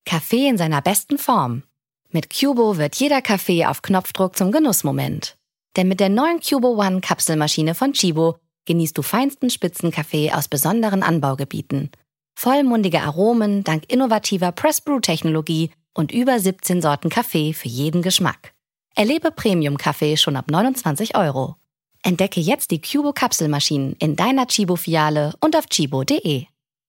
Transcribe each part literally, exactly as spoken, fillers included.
Kaffee in seiner besten Form. Mit Cubo wird jeder Kaffee auf Knopfdruck zum Genussmoment. Denn mit der neuen Cubo One Kapselmaschine von Chibo genießt du feinsten Spitzenkaffee aus besonderen Anbaugebieten. Vollmundige Aromen dank innovativer Press-Brew-Technologie und über siebzehn Sorten Kaffee für jeden Geschmack. Erlebe Premium-Kaffee schon ab neunundzwanzig Euro. Entdecke jetzt die Cubo Kapselmaschinen in deiner Chibo-Filiale und auf chibo punkt de.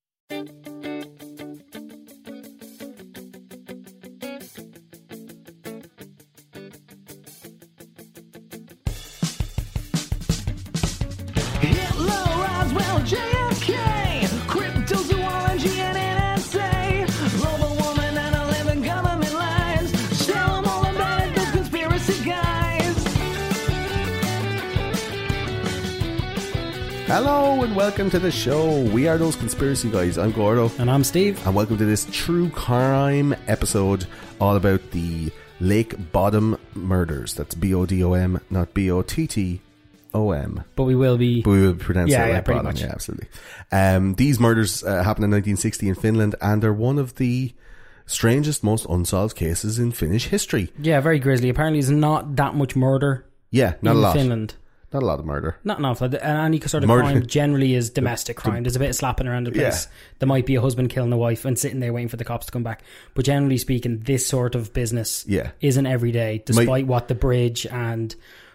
Hello and welcome to the show. We are those conspiracy guys. I'm Gordo. And I'm Steve. And welcome to this true crime episode all about the Lake Bottom murders. That's B O D O M, not B O T T O M. But we will be... But we will pronounce yeah, it yeah, like pretty bottom. much. Yeah, absolutely. Um, these murders uh, happened in nineteen sixty in Finland, and they're one of the strangest, most unsolved cases in Finnish history. Yeah, very grisly. Apparently there's not that much murder Yeah, not in a lot. Finland. Not a lot of murder. Not enough. And any sort of Murder. crime generally is domestic crime. There's a bit of slapping around the place. Yeah. There might be a husband killing a wife and sitting there waiting for the cops to come back. But generally speaking, this sort of business Yeah. isn't every day, despite My- what The Bridge and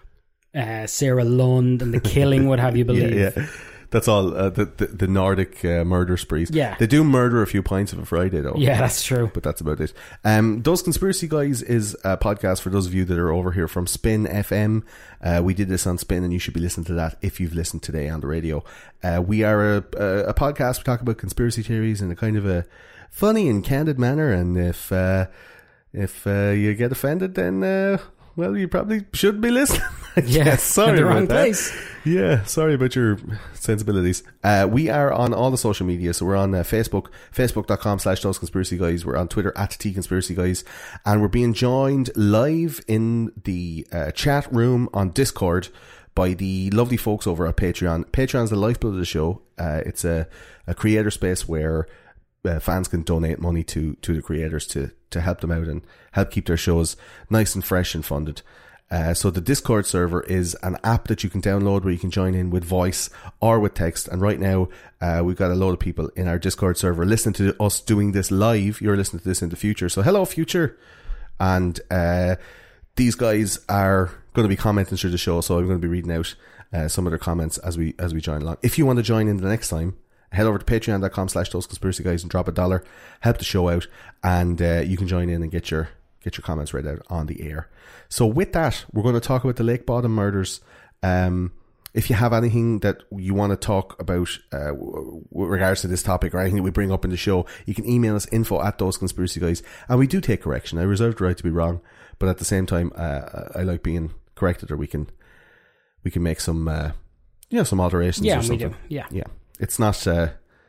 uh, Sarah Lund and The Killing would have you believe. Yeah, yeah. That's all. Uh, the, the the Nordic uh, murder sprees. Yeah. They do murder a few pints of a Friday, though. Yeah, that's true. But that's about it. Um, Those Conspiracy Guys is a podcast for those of you that are over here from Spin F M. Uh, we did this on Spin, and you should be listening to that if you've listened today on the radio. Uh, we are a, a, a podcast. We talk about conspiracy theories in a kind of a funny and candid manner. And if uh, if uh, you get offended, then uh, well, you probably should be listening. Yeah, sorry in the about wrong that. place. Yeah, sorry about your sensibilities. Uh, we are on all the social media. So we're on uh, Facebook, facebook.com slash those conspiracy guys. We're on Twitter at T Conspiracy Guys. And we're being joined live in the uh, chat room on Discord by the lovely folks over at Patreon. Patreon's the lifeblood of the show. Uh, it's a, a creator space where uh, fans can donate money to, to the creators to, to help them out and help keep their shows nice and fresh and funded. Uh, so the Discord server is an app that you can download where you can join in with voice or with text. And right now, uh, we've got a load of people in our Discord server listening to us doing this live. You're listening to this in the future. So hello, future. And uh, these guys are going to be commenting through the show. So I'm going to be reading out uh, some of their comments as we as we join along. If you want to join in the next time, head over to patreon.com slash those conspiracy guys and drop a dollar. Help the show out. And uh, you can join in and get your get your comments read out on the air. So with that, we're going to talk about the Lake Bottom murders. Um, if you have anything that you want to talk about uh, with regards to this topic or anything that we bring up in the show, you can email us info at those conspiracy guys. And we do take correction. I reserve the right to be wrong, but at the same time, uh, I like being corrected, or we can we can make some uh, you know some alterations. Yeah, or something. we do. Yeah, yeah. It's not uh,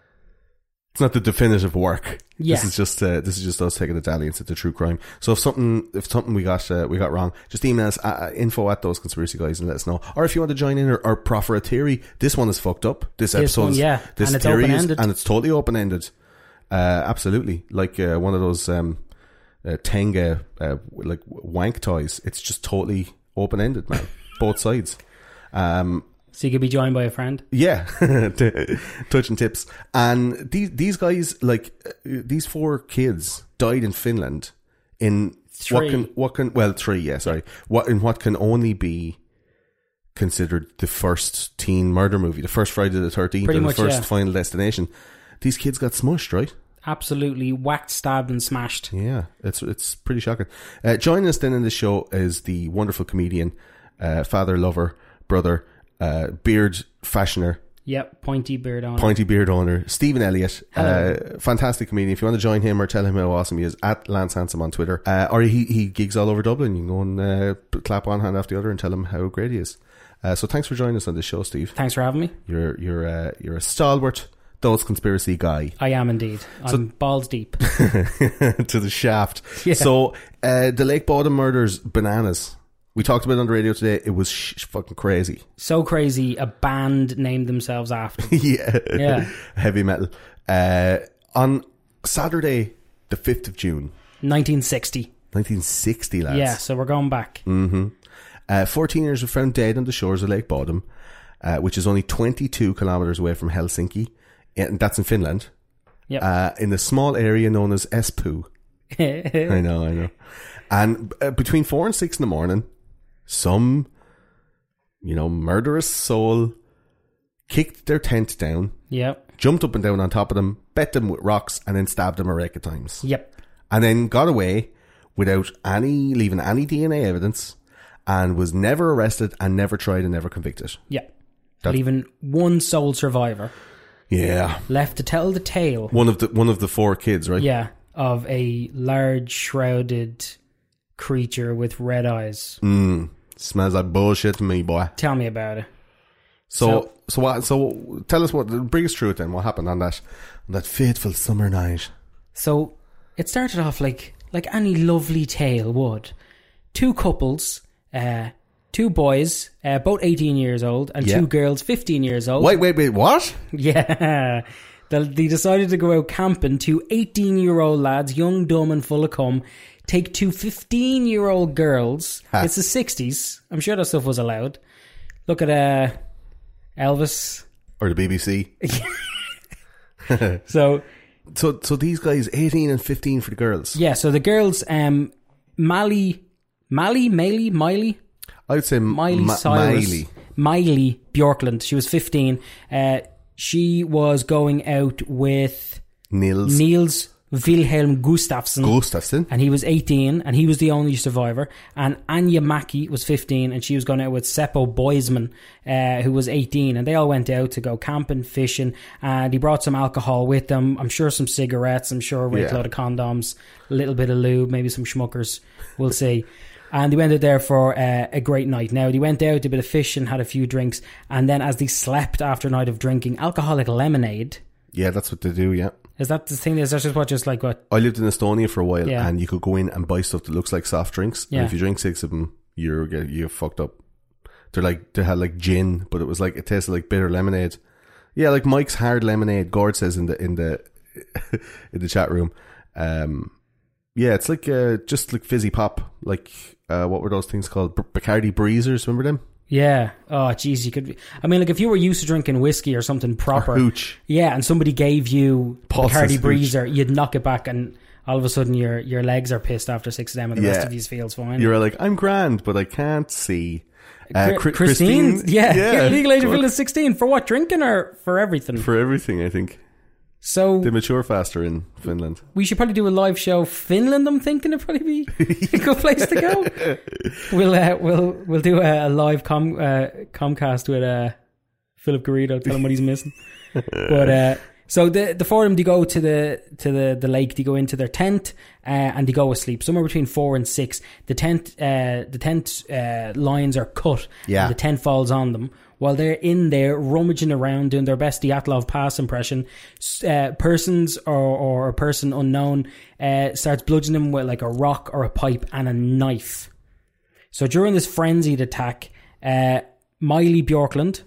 it's not the definitive work. Yeah. This is just uh, this is just us taking the dalliance into true crime. So if something if something we got uh, we got wrong, just email us at, uh, info at those conspiracy guys and let us know. Or if you want to join in or, or proffer a theory, this one is fucked up. This, This episode, one, is, yeah. this And it's theory is, open-ended. and it's totally open ended. Uh, absolutely, like uh, one of those um, uh, Tenga uh, like wank toys. It's just totally open ended, man. Both sides. Um, So you could be joined by a friend. Yeah, touching tips. And these these guys, like uh, these four kids, died in Finland in Three. what can what can well three, yeah, sorry, what in what can only be considered the first teen murder movie, the first Friday the thirteenth, Pretty and much, the first yeah. Final Destination. These kids got smushed, right? Absolutely whacked, stabbed and smashed. Yeah, it's it's pretty shocking. Uh, joining us then in the show is the wonderful comedian, uh, father, lover, brother, uh, beard fashioner, Yep, pointy beard on. pointy beard owner, Stephen Elliott. Hello. Uh, fantastic comedian. If you want to join him or tell him how awesome he is, at Lance Handsome on Twitter. Uh, or he, he gigs all over Dublin. You can go and uh, clap one hand after the other and tell him how great he is. Uh, so thanks for joining us on this show, Steve. Thanks for having me. You're you're uh, you're a stalwart Those Conspiracy guy. I am indeed. I'm So- balls deep. to the shaft. Yeah. So uh, the Lake Bottom murders, bananas. We talked about it on the radio today. It was sh- fucking crazy. So crazy, a band named themselves after. yeah. Yeah. Heavy metal. Uh, on Saturday, the fifth of June. nineteen sixty. nineteen sixty, lads. Yeah, so we're going back. Mm-hmm. Uh, fourteen-year-olds were found dead on the shores of Lake Bodom, uh, which is only twenty-two kilometres away from Helsinki. And that's in Finland. Yep. Uh, in the small area known as Espoo. I know, I know. And uh, between four and six in the morning, some, you know, murderous soul kicked their tent down, Yep. jumped up and down on top of them, bet them with rocks, and then stabbed them a wreck of times. Yep. And then got away without any, leaving any D N A evidence, and was never arrested and never tried and never convicted. Yep. That- Leaving one sole survivor Yeah. left to tell the tale. One of the one of the four kids, right? Yeah, of a large shrouded creature with red eyes. Mm, smells like bullshit to me, boy. Tell me about it. So, So- so what? So, tell us what. Bring us through it then. What happened on that on that fateful summer night? So it started off like like any lovely tale would. Two couples, uh, two boys, uh, both eighteen years old, and Yeah. two girls, fifteen years old. Wait, wait, wait. What? Yeah. They, they decided to go out camping. Two eighteen-year-old lads, young, dumb, and full of cum, take two fifteen-year-old girls. Ha. It's the sixties. I'm sure that stuff was allowed. Look at uh, Elvis. Or the B B C? So, So, so these guys, eighteen and fifteen for the girls. yeah, so the girls, um, Mally, Mally, Miley, Miley, I would say Miley Ma- Cyrus. Miley. Miley Bjorklund. She was fifteen. Uh, she was going out with Nils Niels Wilhelm Gustafsson. Gustafsson. And he was eighteen, and he was the only survivor. And Anja Mackie was fifteen, and she was going out with Seppo Boisman, uh, who was eighteen. And they all went out to go camping, fishing, and he brought some alcohol with them. I'm sure some cigarettes, I'm sure a great Yeah. load of condoms, a little bit of lube, maybe some schmuckers. We'll see. And they went out there for uh, a great night. Now, they went out, did a bit of fishing, had a few drinks, and then as they slept after a night of drinking alcoholic lemonade, Yeah, that's what they do, yeah. is that the thing? Is that just what, just like what? I lived in Estonia for a while, Yeah. and you could go in and buy stuff that looks like soft drinks. Yeah. And if you drink six of them, you're get you fucked up. They're like they had like gin, but it was like it tasted like bitter lemonade. Yeah, like Mike's hard lemonade. Gord says in the in the in the chat room. Um, yeah, it's like uh, just like fizzy pop. Like uh, what were those things called? B- Bacardi Breezers. Remember them? Yeah. Oh, geez, you could. Be, I mean, like if you were used to drinking whiskey or something proper, Or hooch. yeah, and somebody gave you Paul says Bacardi hooch. Breezer, you'd knock it back, and all of a sudden your your legs are pissed after six of them, and the rest Yeah. of you feels fine. You're like, I'm grand, but I can't see. Uh, Cri- Cri- Christine, Christine, yeah, legal age of God. Finland is sixteen for what, drinking or for everything? For everything, I think So they mature faster in Finland. we should probably do a live show. Finland, I'm thinking it'd probably be a good place to go. We'll uh, we'll we'll do a, a live com uh, Comcast with uh, Philip Garrido, tell him what he's missing. But uh, so the the four of them, they go to the to the, the lake. They go into their tent uh, and they go asleep somewhere between four and six. The tent uh, the tent uh, lines are cut. Yeah. And the tent falls on them. While they're in there rummaging around doing their best Dyatlov Pass impression, uh, persons or, or a person unknown uh, starts bludgeoning them with like a rock or a pipe and a knife. So during this frenzied attack, uh, Miley Bjorklund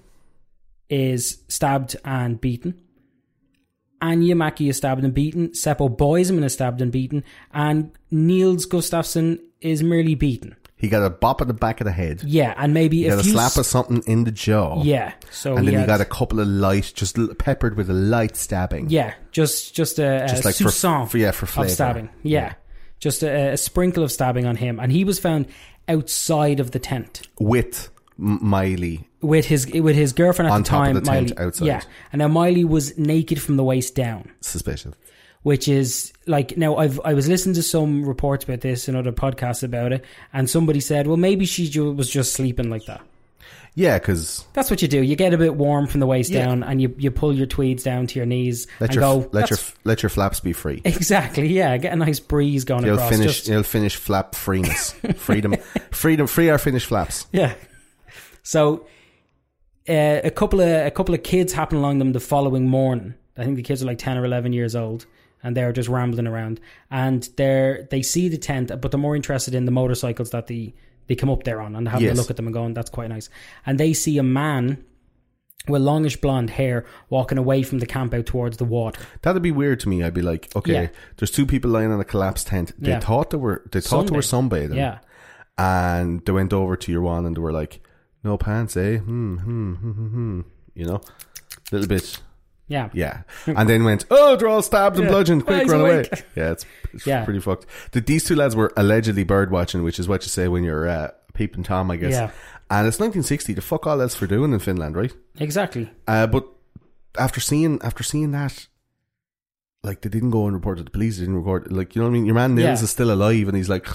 is stabbed and beaten. Anja Mackie is stabbed and beaten. Seppo Boisman is stabbed and beaten. And Niels Gustafsson is merely beaten. He got a bop in the back of the head. Yeah, and maybe You a got a few slap s- of something in the jaw. Yeah, so And he then you had- got a couple of light, just l- peppered with a light stabbing. Yeah, just just a, Just a like for- soupçon for- yeah, for flavour. of stabbing. Yeah, Yeah. just a, a sprinkle of stabbing on him, and he was found outside of the tent With M- Miley. with his with his girlfriend at On the top of time. the tent Miley, outside. yeah, and now Miley was naked from the waist down, Suspicious. which is like now I've I was listening to some reports about this and other podcasts about it, and somebody said, well, maybe she ju- was just sleeping like that. Yeah, because That's what you do. You get a bit warm from the waist Yeah. down, and you, you pull your tweeds down to your knees let and your go. f- let your "That's f- let your flaps be free. Exactly, yeah. Get a nice breeze going You'll across. finish. just- You'll finish flap freeness, freedom, freedom, free our Finnish flaps. yeah. So, uh, a couple of a couple of kids happen along them the following morning. I think the kids are like ten or eleven years old, and they're just rambling around. And they're they see the tent, but they're more interested in the motorcycles that they they come up there on, and having Yes. a look at them and going, "That's quite nice." And they see a man with longish blonde hair walking away from the camp out towards the water. That'd be weird to me. I'd be like, okay, Yeah. there's two people lying on a collapsed tent. They Yeah. thought they were they thought they were sunbathing. Yeah. And they went over to your one and they were like, no pants, eh? Hmm, hmm, hmm, hmm, hmm. You know? A little bit. Yeah. Yeah. And then went, oh, they're all stabbed and Yeah. bludgeoned. Oh, Quick, he's run awake. away. Yeah, it's, it's Yeah. pretty fucked. The, these two lads were allegedly bird watching, which is what you say when you're uh, peeping Tom, I guess. Yeah. And it's nineteen sixty. The fuck all else for doing in Finland, right? Exactly. Uh, but after seeing after seeing that, like, they didn't go and report to the police. They didn't record. Like, you know what I mean? Your man Nils Yeah. is still alive, and he's like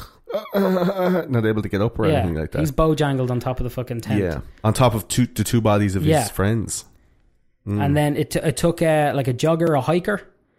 not able to get up or Yeah. anything like that. He's bojangled on top of the fucking tent. Yeah, on top of two the two bodies of Yeah. his friends. And then it, t- it took uh, like a jogger, a hiker,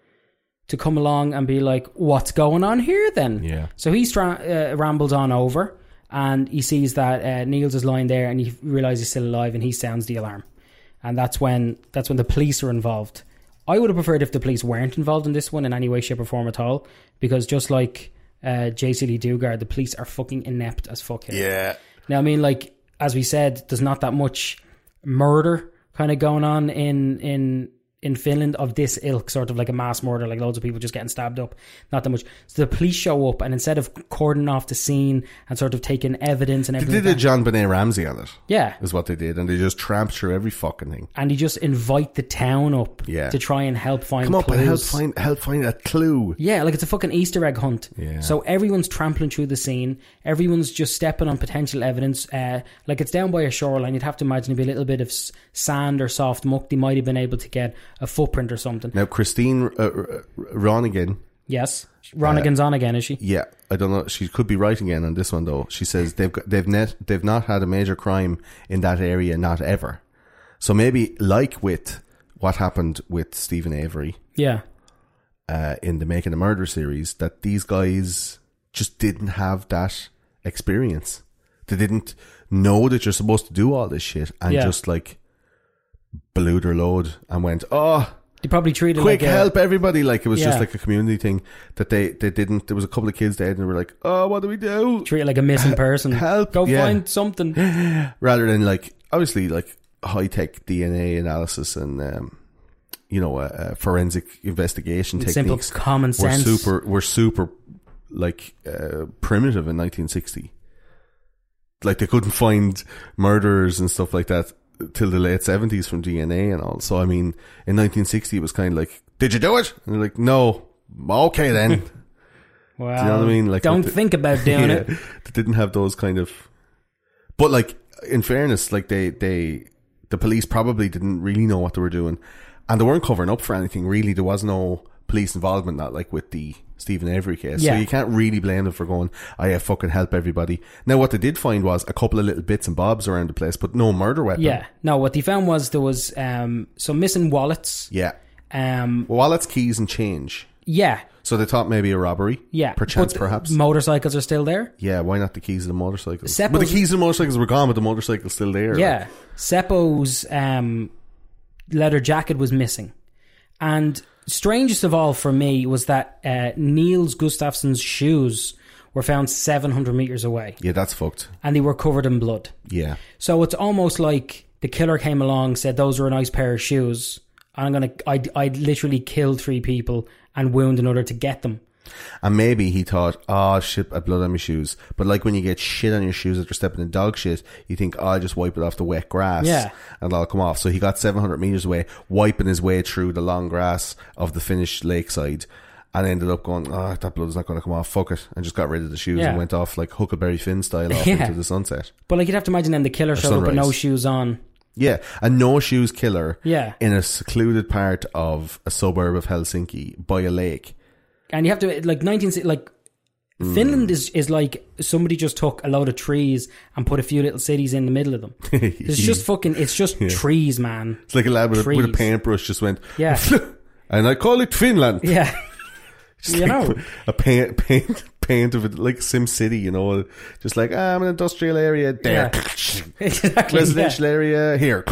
to come along and be like, what's going on here then? Yeah. So he stra- uh, rambles on over and he sees that uh, Niels is lying there and he realises he's still alive and he sounds the alarm. And that's when that's when the police are involved. I would have preferred if the police weren't involved in this one in any way, shape or form at all, because just like uh, J C Lee Dugard, the police are fucking inept as fuck here. Yeah. Now, I mean, like, as we said, there's not that much murder kind of going on in in in Finland of this ilk, sort of like a mass murder, like loads of people just getting stabbed up. Not that much. So the police show up, and instead of cordoning off the scene and sort of taking evidence and They everything, did a like that, John Benet Ramsey on it, yeah, is what they did, and they just tramped through every fucking thing. and you just invite the town up Yeah. to try and help find Come up clues. and help find help find a clue. Yeah, like it's a fucking Easter egg hunt. Yeah. So everyone's trampling through the scene. Everyone's just stepping on potential evidence. Uh, like it's down by a shoreline. You'd have to imagine there'd be a little bit of s- sand or soft muck. They might have been able to get a footprint or something. Now, Christine uh, Ronigan, Yes. Ronigan's on again, is she? yeah, I don't know. She could be right again on this one though. She says they've got, they've net they've not had a major crime in that area, not ever. So maybe like with what happened with Stephen Avery Yeah. uh, in the Making a Murder series, that these guys just didn't have that experience. They didn't know that you're supposed to do all this shit and Yeah. just like blew their load and went, oh, They probably treated quick like a, help everybody. Like it was just Yeah. like a community thing that they, they didn't. There was a couple of kids dead and they were like, oh, what do we do? treat it like a missing person. Help, Go yeah. find something. Rather than like, obviously like high tech D N A analysis and, um, you know, uh, uh, forensic investigation Simple techniques common were sense. super, were super like, uh, primitive in nineteen sixty. Like they couldn't find murderers and stuff like that till the late seventies from D N A and all. So I mean, in nineteen sixty, it was kind of like, "Did you do it?" And they're like, "No." Okay, then. Well, Do you know what I mean? Like, don't the- think about doing yeah, it. They didn't have those kind of. But like, in fairness, like they they the police probably didn't really know what they were doing, and they weren't covering up for anything. Really, there was no police involvement, not like with the Stephen Avery case. Yeah. So you can't really blame them for going, "I yeah, fucking help everybody." Now, what they did find was a couple of little bits and bobs around the place, but no murder weapon. Yeah. No, what they found was there was um, some missing wallets. Yeah. Um, Wallets, keys, and change. yeah. So they thought maybe a robbery. Yeah. Perchance, But perhaps. motorcycles are still there. Yeah, why not the keys of the motorcycles? Seppo's- but the keys of the motorcycles were gone, but the motorcycle's still there. Yeah. Seppo's um, leather jacket was missing. And strangest of all for me was that uh, Niels Gustafsson's shoes were found seven hundred meters away. Yeah, that's fucked. And they were covered in blood. Yeah. So it's almost like the killer came along, said, those are a nice pair of shoes. And I'm going to, I'd, I'd literally kill three people and wound another to get them. And maybe he thought, oh shit, I have blood on my shoes. But like when you get shit on your shoes after stepping in dog shit, you think, oh, I'll just wipe it off the wet grass. Yeah. And it'll come off. So he got seven hundred meters away, wiping his way through the long grass of the Finnish lakeside. And ended up going, oh, that blood's not going to come off, fuck it. And just got rid of the shoes Yeah. and went off like Huckleberry Finn style off Yeah. into the sunset. But like you'd have to imagine then the killer showed up with no sunrise. shoes on. Yeah, a no-shoes killer Yeah. in a secluded part of a suburb of Helsinki by a lake. And you have to, like, nineteen, like, Mm. Finland is, is like somebody just took a load of trees and put a few little cities in the middle of them. It's just fucking, it's just trees, man. It's like a lad with a, with a Trees. paintbrush just went, Yeah. and I call it Finland. Yeah. Just You like know. a paint, paint, paint of it, like Sim City, you know, just like, ah, I'm an industrial area there, Exactly. residential yeah. area here.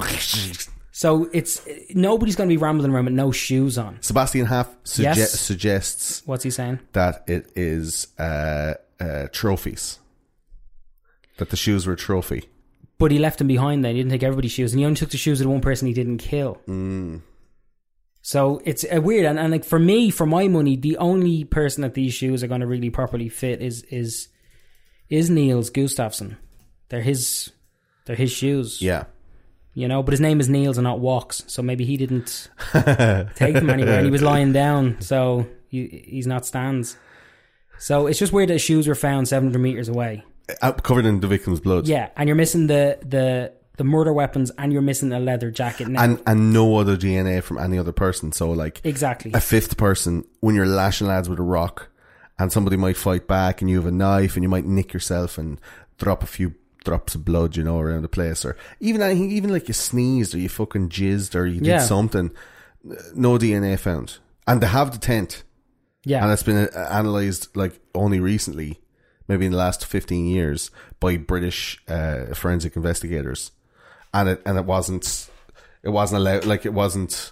So it's, nobody's going to be rambling around with no shoes on. Sebastian Haff suge- Yes. suggests What's he saying? that it is uh, uh, trophies, that the shoes were a trophy. But he left them behind then. He didn't take everybody's shoes. And he only took the shoes of the one person he didn't kill. Mm. So it's uh, weird. And, and like for me, for my money, the only person that these shoes are going to really properly fit is is is Niels Gustafsson. They're his, they're his shoes. Yeah. You know, but his name is Niels and not Walks. So maybe he didn't take them anywhere. And he was lying down. So he, he's not stands. So it's just weird that shoes were found seven hundred meters away. Out, covered in the victim's blood. Yeah, and you're missing the, the, the murder weapons, and you're missing a leather jacket now. And and no other D N A from any other person. So like exactly a fifth person, when you're lashing lads with a rock, and somebody might fight back, and you have a knife, and you might nick yourself and drop a few drops of blood, you know, around the place, or even anything, even like you sneezed or you fucking jizzed or you did yeah. something. No D N A found, and they have the tent. Yeah, and it's been uh, analysed like only recently, maybe in the last fifteen years, by British uh, forensic investigators, and it and it wasn't it wasn't allowed, like it wasn't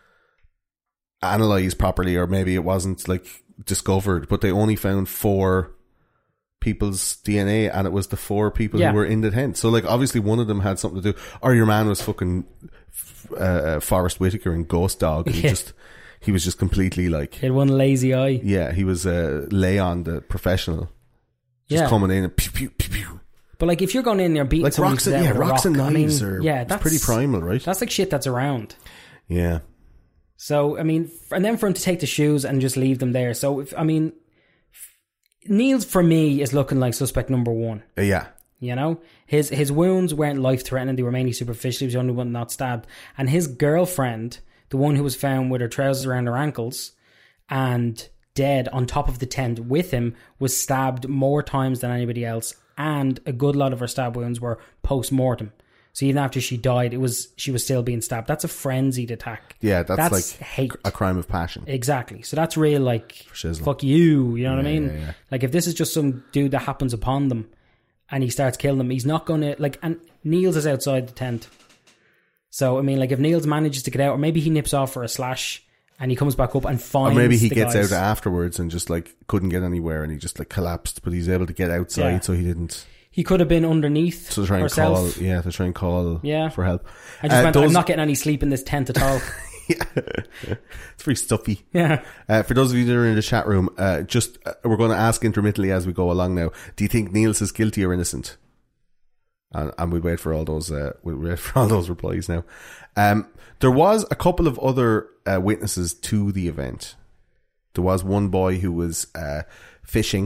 analysed properly, or maybe it wasn't like discovered, but they only found four people's D N A, and it was the four people yeah. who were in the tent. So like obviously one of them had something to do, or your man was fucking uh, Forrest Whitaker in Ghost Dog, and yeah. he just he was just completely like he had one lazy eye. Yeah, he was uh, Leon the professional, just yeah. coming in and pew pew pew pew. But like if you're going in there beating like somebody rocks, to death yeah, with a rocks rock, and I mean, knives are yeah, that's pretty primal, right? That's like shit that's around. Yeah. So I mean, and then for him to take the shoes and just leave them there. So if I mean, Niels for me is looking like suspect number one. Uh, yeah. You know, his his wounds weren't life threatening; they were mainly superficial. He was the only one not stabbed, and his girlfriend, the one who was found with her trousers around her ankles and dead on top of the tent with him, was stabbed more times than anybody else, and a good lot of her stab wounds were post-mortem. So even after she died, it was she was still being stabbed. That's a frenzied attack. Yeah, that's, that's like hate. A crime of passion. Exactly. So that's real, like, shizzle. Fuck you, you know yeah, what I mean? Yeah, yeah. Like, if this is just some dude that happens upon them and he starts killing them, he's not going to, like, and Niels is outside the tent. So, I mean, like, if Niels manages to get out, or maybe he nips off for a slash and he comes back up and finds Or maybe he the gets guys. out afterwards and just, like, couldn't get anywhere and he just, like, collapsed, but he's able to get outside, Yeah. so he didn't... He could have been underneath To try and herself. call, yeah, to try and call Yeah. for help. I just Uh, went, those- I'm not getting any sleep in this tent at all. Yeah. It's very stuffy. Yeah. Uh, for those of you that are in the chat room, uh, just uh, we're going to ask intermittently as we go along now. Do you think Niels is guilty or innocent? And, and we'll wait for all those. Uh, we'll wait for all those replies now. Um, there was a couple of other uh, witnesses to the event. There was one boy who was uh, fishing,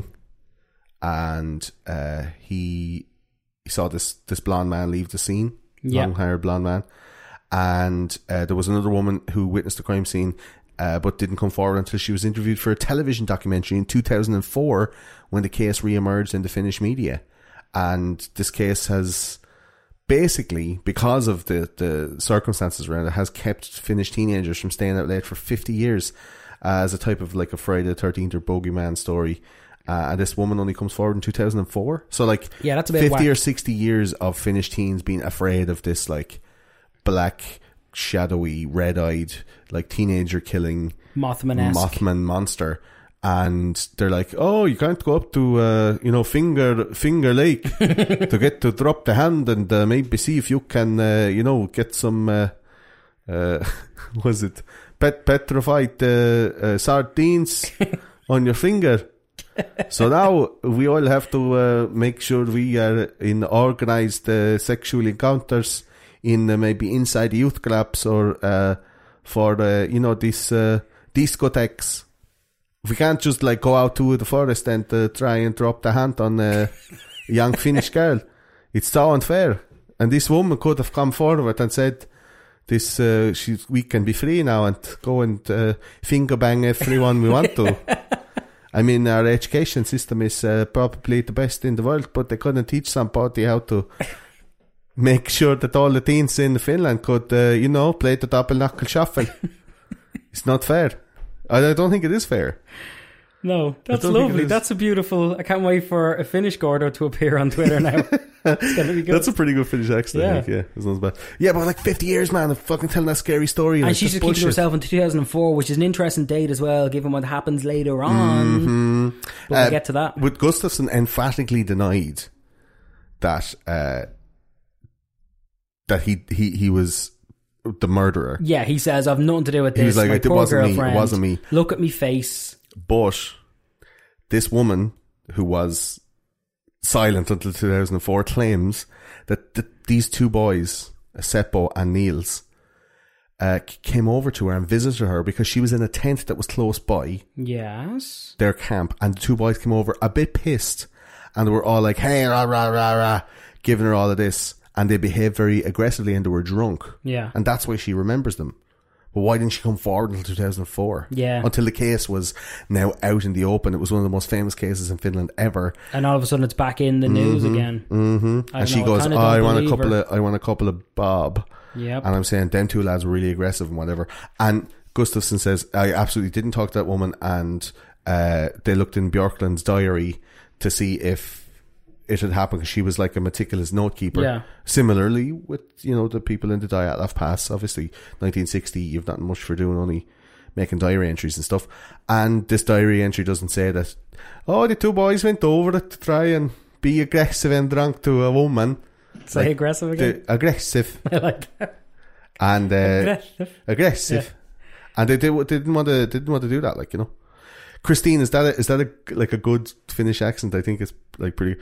and uh, he, he saw this this blonde man leave the scene. Yeah. Long-haired blonde man. And uh, there was another woman who witnessed the crime scene, uh, but didn't come forward until she was interviewed for a television documentary in two thousand four, when the case re-emerged in the Finnish media. And this case has basically, because of the, the circumstances around it, has kept Finnish teenagers from staying out late for fifty years, uh, as a type of like a Friday the thirteenth or bogeyman story. Uh, and this woman only comes forward in two thousand four. So like Yeah, that's a bit fifty whack. or sixty years of Finnish teens being afraid of this like black, shadowy, red-eyed, like teenager killing Mothman-esque. Mothman monster. And they're like, oh, you can't go up to, uh, you know, Finger Finger Lake to get to drop the hand and uh, maybe see if you can, uh, you know, get some, uh, uh, was it, pet petrified uh, uh, sardines on your finger. So now we all have to uh, make sure we are in organized uh, sexual encounters in uh, maybe inside youth clubs or uh, for, uh, you know, these uh, discotheques. We can't just like go out to the forest and uh, try and drop the hand on a young Finnish girl. It's so unfair. And this woman could have come forward and said, "This uh, she, we can be free now and go and uh, finger bang everyone we want to." I mean, our education system is uh, probably the best in the world, but they couldn't teach somebody how to make sure that all the teens in Finland could, uh, you know, play the double knuckle shuffle. It's not fair. I don't think it is fair. No, that's don't think it lovely. is. That's a beautiful... I can't wait for a Finnish Gordo to appear on Twitter now. It's going to be good. That's a pretty good Finnish accent, Yeah. I think, yeah. It's not as bad. Yeah, but like fifty years, man, of fucking telling that scary story. And like, she's that's just keeping bullshit. herself into two thousand four, which is an interesting date as well, given what happens later on. Mm-hmm. But we'll Uh, get to that. With Gustafsson emphatically denied that uh, that he he he was the murderer. Yeah, he says, I've nothing to do with this. He was like, My it poor wasn't me. It girlfriend. wasn't me. Look at me face. But this woman who was silent until two thousand four claims that th- these two boys, Seppo and Niels, uh, came over to her and visited her because she was in a tent that was close by Yes. their camp, and the two boys came over a bit pissed, and they were all like, hey, rah, rah, rah, rah, giving her all of this, and they behaved very aggressively and they were drunk. Yeah. And that's why she remembers them. But why didn't she come forward until two thousand four? Yeah. Until the case was now out in the open. It was one of the most famous cases in Finland ever. And all of a sudden it's back in the news mm-hmm, again. Mm-hmm. And she know, goes, I, oh, I want a couple her. of, I want a couple of Bob. Yep. And I'm saying, them two lads were really aggressive and whatever. And Gustafsson says, I absolutely didn't talk to that woman, and uh, they looked in Björklund's diary to see if it had happened, because she was like a meticulous note keeper. Yeah. Similarly with, you know, the people in the Dyatlov Pass, obviously nineteen sixty, you've not much for doing, only making diary entries and stuff. And this diary entry doesn't say that, oh, the two boys went over to try and be aggressive and drunk to a woman. Say like, aggressive again? The, aggressive. I like that. And uh, aggressive. Aggressive. Yeah. And they, they, they didn't want to didn't want to do that, like, you know. Christine, is that a, is that a, like a good Finnish accent? I think it's like pretty.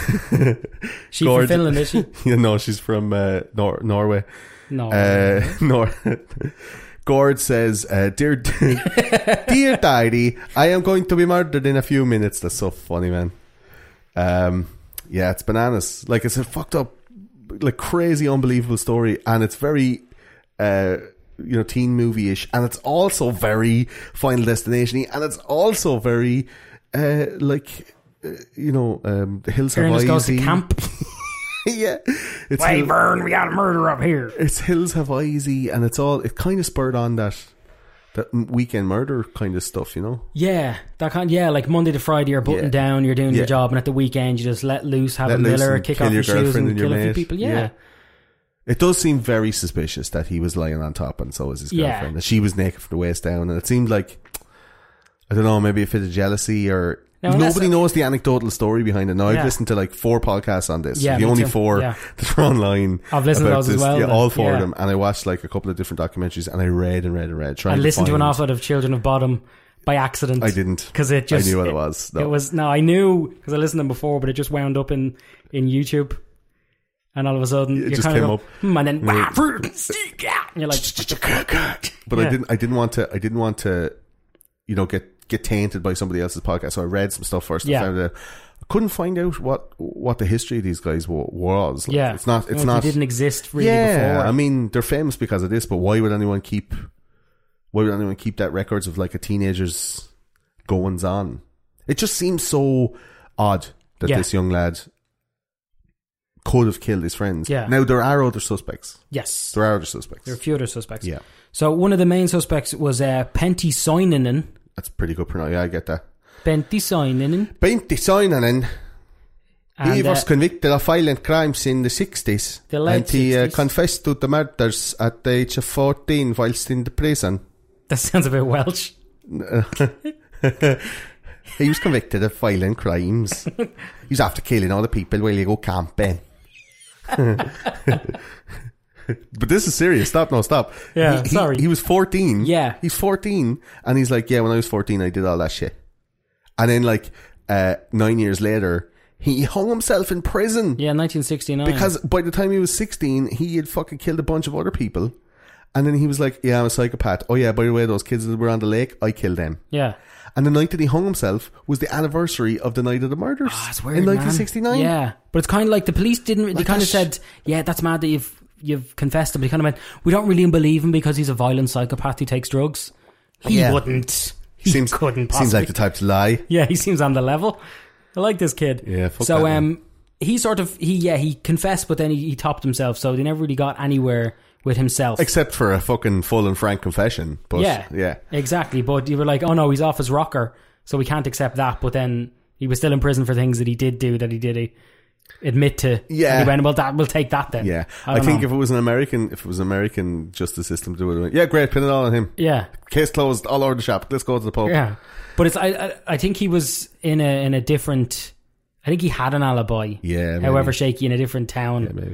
She's from Finland, is she? Yeah, no, she's from uh, Nor- Norway. No. Uh, Nor- Gord says, uh, "Dear, dear Daddy, I am going to be murdered in a few minutes." That's so funny, man. Um, yeah, it's bananas. Like, it's a fucked up, like, crazy, unbelievable story, and it's very. Uh, you know, teen movie-ish, and it's also very Final Destination-y, and it's also very uh, like uh, you know, um, the Hills Have Eyes. Goes to camp. Yeah, it's Hey, Vern, we got a murder up here. It's Hills Have Eyes-y, and it's all, it kind of spurred on that that weekend murder kind of stuff, you know. Yeah, that kind. Yeah, like Monday to Friday, you're buttoned yeah. down, you're doing yeah. your job, and at the weekend you just let loose, have let a loose miller, kick off your, your shoes, and, and kill a few people. Yeah. yeah. It does seem very suspicious that he was lying on top and so was his girlfriend. Yeah. That she was naked from the waist down, and it seemed like, I don't know, maybe a fit of jealousy, or now, nobody knows the anecdotal story behind it. Now, yeah. I've listened to like four podcasts on this. Yeah, the only too. four yeah. that are online. I've listened about to those this. as well. Yeah, then. all four yeah. of them. And I watched like a couple of different documentaries, and I read and read and read. I listened to, to an awful lot of Children of Bodom by accident. I didn't. Because it just. I knew what it, it was. No. It was, no, I knew because I listened to them before, but it just wound up in, in YouTube. And all of a sudden, it you just kind came of go, up, hmm, and then yeah. you're like, but yeah. I didn't. I didn't want to. I didn't want to, you know, get get tainted by somebody else's podcast. So I read some stuff first. Yeah. And found out. I couldn't find out what what the history of these guys w- was. Like, yeah, it's not. It's well, not. They didn't exist really yeah, before. I mean, they're famous because of this. But why would anyone keep? Why would anyone keep that records of like a teenager's goings on? It just seems so odd that yeah. this young lad could have killed his friends. Yeah. Now, there are other suspects. Yes. There are other suspects. There are a few other suspects. Yeah. So one of the main suspects was uh, Pentti Soininen. That's pretty good pronunciation. Yeah, I get that. Pentti Soininen. Pentti Soininen. And, he was uh, convicted of violent crimes in the sixties. The late and he uh, sixties. confessed to the murders at the age of fourteen whilst in the prison. That sounds a bit Welsh. He was convicted of violent crimes. He's after killing all the people while you go camping. But this is serious. Stop, no, stop. Yeah, he, he, sorry. He was fourteen. Yeah. He's fourteen. And he's like, yeah, when I was fourteen, I did all that shit. And then, like, uh, nine years later, he hung himself in prison. Yeah, nineteen sixty-nine. Because by the time he was sixteen, he had fucking killed a bunch of other people. And then he was like, yeah, I'm a psychopath. Oh, yeah, by the way, those kids that were on the lake, I killed them. Yeah. And the night that he hung himself was the anniversary of the night of the murders. Oh, that's weird, in nineteen sixty-nine. Man. Yeah. But it's kind of like the police didn't, they Like kind of that sh- said, yeah, that's mad that you've, you've confessed it. But he kind of went, we don't really believe him because he's a violent psychopath who takes drugs. He Yeah. wouldn't. He seems, couldn't possibly. Seems like the type to lie. Yeah, he seems on the level. I like this kid. Yeah, fuck So, that, um, he sort of, he, yeah, he confessed, but then he, he topped himself. So they never really got anywhere with himself. Except for a fucking full and frank confession. But yeah, yeah. Exactly. But you were like, oh no, he's off his rocker. So we can't accept that. But then he was still in prison for things that he did do that he did he admit to. Yeah. And he went, well, that, we'll take that then. Yeah. I, I, don't think know. if it was an American, if it was an American justice system, do it. Yeah, great. Pin it all on him. Yeah. Case closed. All over the shop. Let's go to the pub. Yeah. But it's, I, I, I think he was in a, in a different, I think he had an alibi. Yeah. Maybe. However shaky, in a different town. Yeah, maybe.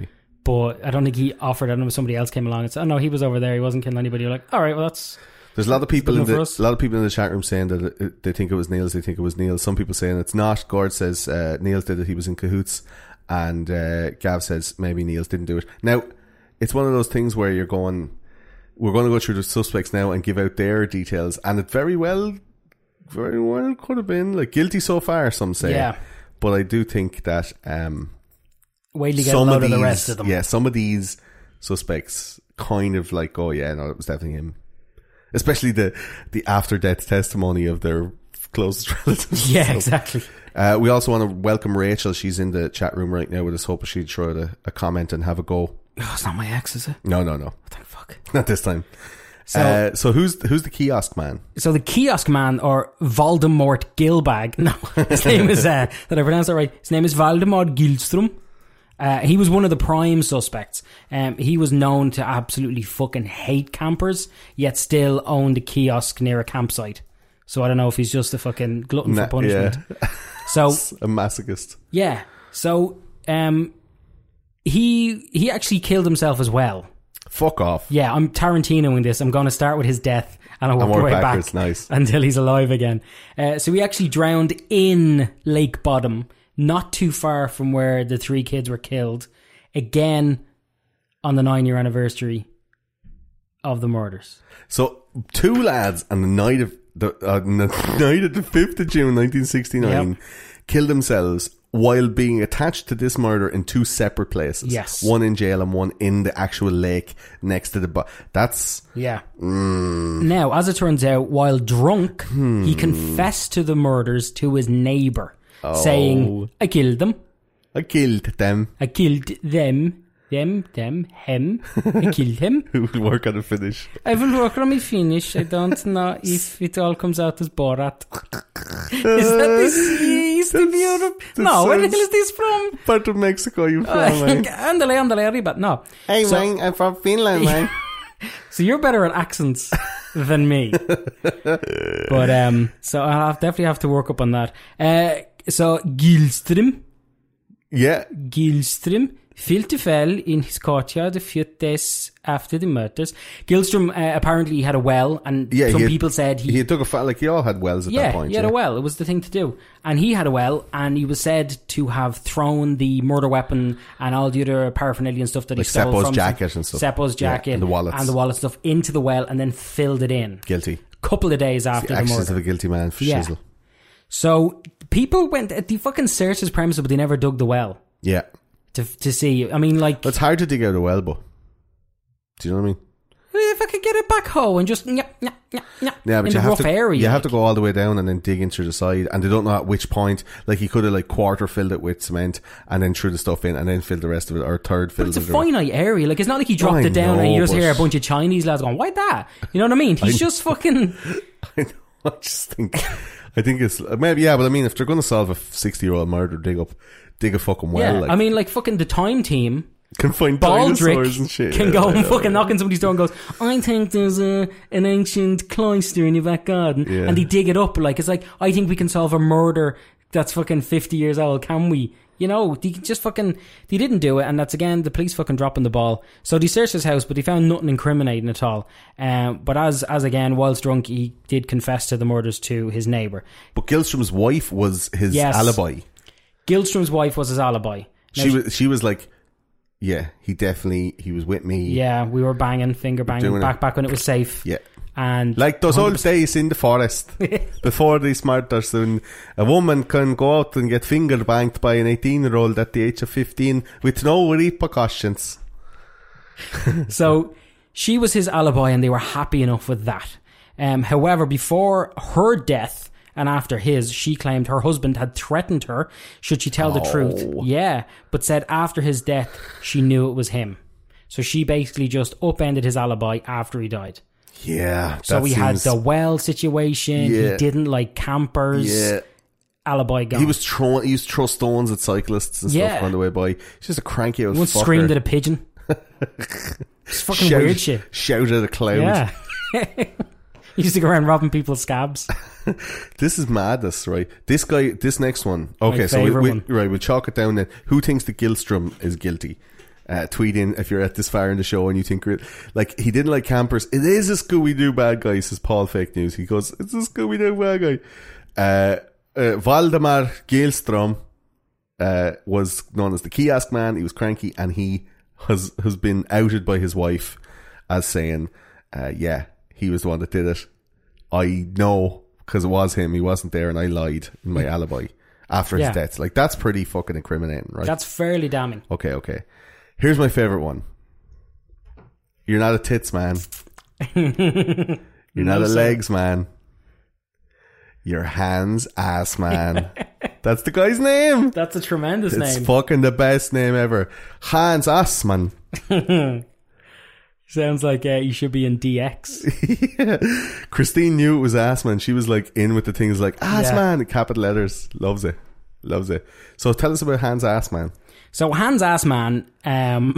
but I don't think he offered. I don't know if somebody else came along and said, "Oh no, he was over there. He wasn't killing anybody." You're like, all right, well that's. There's a lot of people in the us. a lot of people in the chat room saying that it, it, they think it was Niels. They think it was Niels. Some people saying it's not. Gord says uh, Niels did it. He was in cahoots, and uh, Gav says maybe Niels didn't do it. Now, it's one of those things where you're going. We're going to go through the suspects now and give out their details, and it very well, very well could have been like guilty so far. Some say, yeah. But I do think that um, wait till you get a load of the rest of them. Yeah, some of these suspects kind of like, oh yeah, no, it was definitely him. Especially the the after death testimony of their closest relatives. Yeah, so, exactly. Uh, we also want to welcome Rachel. She's in the chat room right now with us. Hoping she'd throw a, a comment and have a go. Oh, it's not my ex, is it? No, no, no. Thank fuck. Not this time. So, uh, so who's who's the kiosk man? So the kiosk man, or Voldemort Gilbag. No, his name is, uh, did I pronounce that right? His name is Valdemar Gilstrom. Uh, he was one of the prime suspects. Um, he was known to absolutely fucking hate campers, yet still owned a kiosk near a campsite. So I don't know if he's just a fucking glutton Nah, for punishment. Yeah. So a masochist. Yeah. So um, he he actually killed himself as well. Fuck off. Yeah, I'm Tarantinoing this. I'm going to start with his death and I'll work my way back nice. until he's alive again. Uh, so he actually drowned in Lake Bottom, not too far from where the three kids were killed, again on the nine-year anniversary of the murders. So two lads on the night of the, uh, the night of the fifth of June, nineteen sixty-nine, yep. killed themselves while being attached to this murder in two separate places. Yes. One in jail and one in the actual lake next to the... Bu- That's... Yeah. Mm. Now, as it turns out, while drunk, Hmm. he confessed to the murders to his neighbour, oh. saying, I killed them. I killed them. I killed them. Them, them, him. I killed him. Who will work on a finish? I will work on my finish. I don't know if it all comes out as Borat. Is that this Eastern Europe? No, where the hell is this from? Part of Mexico, you from, uh, man. Andale, andale, arriba. No. Hey, so, man, I'm from Finland, man. So you're better at accents than me. But, um, so I'll definitely have to work up on that. Uh, so, Gilström. Yeah. Gilström. Fylte fell in his courtyard a few days after the murders. Gilstrom uh, apparently had a well, and yeah, some had, people said he... He took a... Fa- like, he all had wells at yeah, that point. he had yeah. a well. It was the thing to do. And he had a well, and he was said to have thrown the murder weapon and all the other paraphernalia and stuff that like he stole Seppo's from... jacket and stuff. Seppo's jacket. Yeah, and the wallets. And the wallet stuff into the well, and then filled it in. Guilty. Couple of days after the, the, the murder. actions of a guilty man for yeah. shizzle. So, people went... They fucking searched his premises, but they never dug the well. Yeah. To to see, I mean, like... It's hard to dig out a well, but... Do you know what I mean? If I could get a backhoe and just... Nyah, nyah, nyah, nyah, yeah, but in you a have rough to, area. You like. have to go all the way down and then dig in through the side, and they don't know at which point. Like, he could have, like, quarter filled it with cement and then threw the stuff in and then filled the rest of it, or third filled it. But it's a finite area. Like, it's not like he dropped I it down know, and you just but- hear a bunch of Chinese lads going, why that? You know what I mean? He's I just fucking... I know, I just think... I think it's... Maybe, yeah, but I mean, if they're going to solve a sixty-year-old murder, dig up... Dig a fucking well. Yeah, like, I mean, like, fucking the Time Team... can find dinosaurs and Baldrick shit. can yeah, go I and know. fucking knock on somebody's door and goes, I think there's a, an ancient cloister in your back garden. Yeah. And they dig it up. Like, it's like, I think we can solve a murder that's fucking fifty years old. Can we? You know, they just fucking, they didn't do it. And that's, again, the police fucking dropping the ball. So they searched his house, but they found nothing incriminating at all. Um, but as, as again, whilst drunk, he did confess to the murders to his neighbour. But Gilstrom's wife was his Yes. alibi. Gilstrom's wife was his alibi. Now, She was. She was like, yeah, he definitely he was with me. yeah, we were banging, finger banging, Doing back it. back when it was safe. yeah. And Like those one hundred old days in the forest before these murders, when a woman can go out and get finger banged by an eighteen-year-old at the age of fifteen with no repercussions. So she was his alibi, and they were happy enough with that. Um, however, before her death and after his, she claimed her husband had threatened her should she tell the Oh. truth. Yeah, but said after his death, she knew it was him. So she basically just upended his alibi after he died. Yeah. So that we had seems- the well situation. Yeah. He didn't like campers. Yeah. Alibi gone. He was throwing. He used to throw stones at cyclists and Yeah. stuff on the way by. He's just a cranky old Once fucker. screamed at a pigeon. It's fucking Shout- weird shit. Shouted at a cloud. Yeah. He used to go around robbing people's scabs. This is madness, right? This guy, this next one. Okay, My so we, favourite we, one. right, we'll chalk it down then. Who thinks that Gilstrom is guilty? Uh, tweet in if you're at this far in the show and you think we're, like, he didn't like campers. It is a Scooby-Doo bad guy, says Paul Fake News. He goes, it's a Scooby-Doo bad guy. Uh, uh, Valdemar Gilstrom uh, was known as the kiosk man. He was cranky, and he has has been outed by his wife as saying, uh, yeah, he was the one that did it. I know, because it was him. He wasn't there, and I lied in my alibi after his Yeah. death. Like, that's pretty fucking incriminating, right? That's fairly damning. Okay, okay. Here's my favourite one. You're not a tits man. You're not No, a sir. legs man. You're hands ass man. That's the guy's name. That's a tremendous It's name. fucking the best name ever. Hans ass man. Sounds like uh, you should be in D X. Yeah. Christine knew it was ass man. She was like in with the things like ass Yeah. man, capital letters. Loves it. Loves it. So tell us about Hans ass man. So Hans Ass Man, um,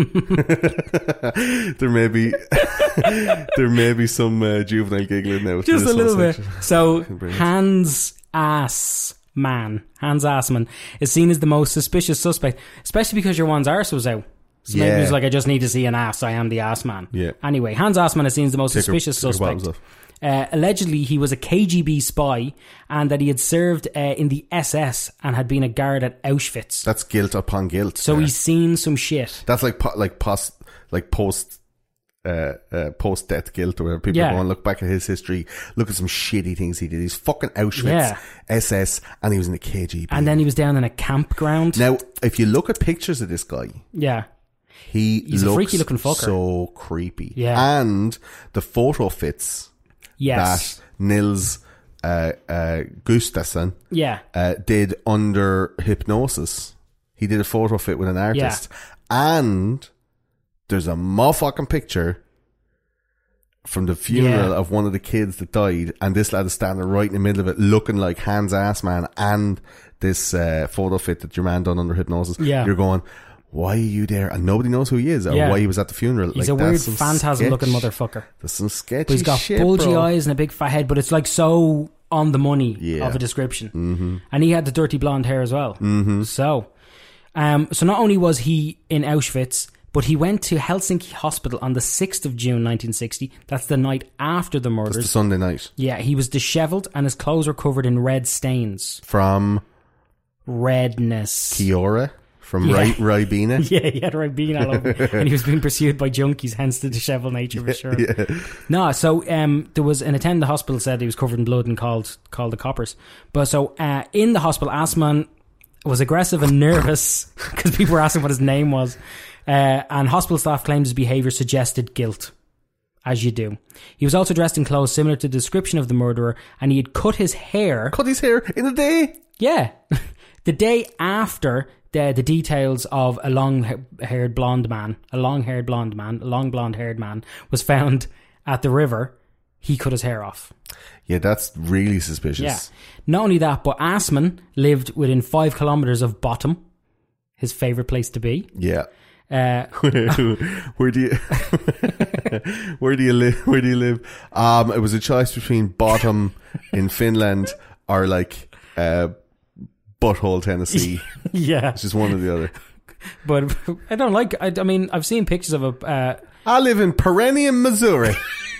There may be there may be some uh, juvenile giggling now. just a little bit. So Brilliant. Hans Ass Man, Hans Assman is seen as the most suspicious suspect, especially because your one's arse was out. So maybe Yeah. he's like, I just need to see an ass. I am the ass man. Yeah. Anyway, Hans Assman is seen as the most Take her- suspicious take her suspect. bottoms off. Uh, allegedly, he was a K G B spy and that he had served uh, in the S S and had been a guard at Auschwitz. That's guilt upon guilt. So there. he's seen some shit. That's like po- like post like post uh, uh, post death guilt, or whatever. People Yeah. are going, look back at his history, look at some shitty things he did. He's fucking Auschwitz, Yeah. S S, and he was in the K G B. And then he was down in a campground. Now, if you look at pictures of this guy, Yeah. he He's a looks freaky looking fucker. so creepy. Yeah. And the photo fits Yes. that Nils uh, uh, Gustafsson Yeah. uh, did under hypnosis. He did a photo fit with an artist. And there's a motherfucking picture from the funeral Yeah. of one of the kids that died, and this lad is standing right in the middle of it, looking like Hans Ass Man, and this uh, photo fit that your man done under hypnosis. Yeah. You're going, why are you there? And nobody knows who he is, or Yeah. why he was at the funeral. He's Like, a weird that's some phantasm-looking sketch- motherfucker. There's some sketchy But he's got shit, bulgy bro. eyes and a big fat head, but it's like so on the money Yeah. of a description. Mm-hmm. And he had the dirty blonde hair as well. Mm-hmm. So, um, so not only was he in Auschwitz, but he went to Helsinki Hospital on the sixth of June nineteen sixty. That's the night after the murders. It's the Sunday night. Yeah, he was dishevelled and his clothes were covered in red stains. From Redness. Kiora, from Yeah. Ry- Ribena. Yeah, he had Ribena all over. And he was being pursued by junkies, hence the dishevelled nature for sure. Yeah. No, so um, there was an attendant in the hospital said he was covered in blood and called called the coppers. But so uh, in the hospital, Assman was aggressive and nervous because people were asking what his name was. Uh, and hospital staff claimed his behaviour suggested guilt, as you do. He was also dressed in clothes similar to the description of the murderer, and he had cut his hair. Cut his hair in a day. Yeah. The day after the, the details of a long-haired blonde man, a long-haired blonde man, a long blonde-haired man was found at the river, he cut his hair off. Yeah, that's really suspicious. Yeah. Not only that, but Assman lived within five kilometres of Bottom, his favourite place to be. Yeah. Uh, Where do you Where do you live? Where do you live? Um, it was a choice between Bottom in Finland or like uh, Butthole, Tennessee. yeah. It's just one or the other. But I don't like, I, I mean, I've seen pictures of a... Uh, I live in Perennium, Missouri.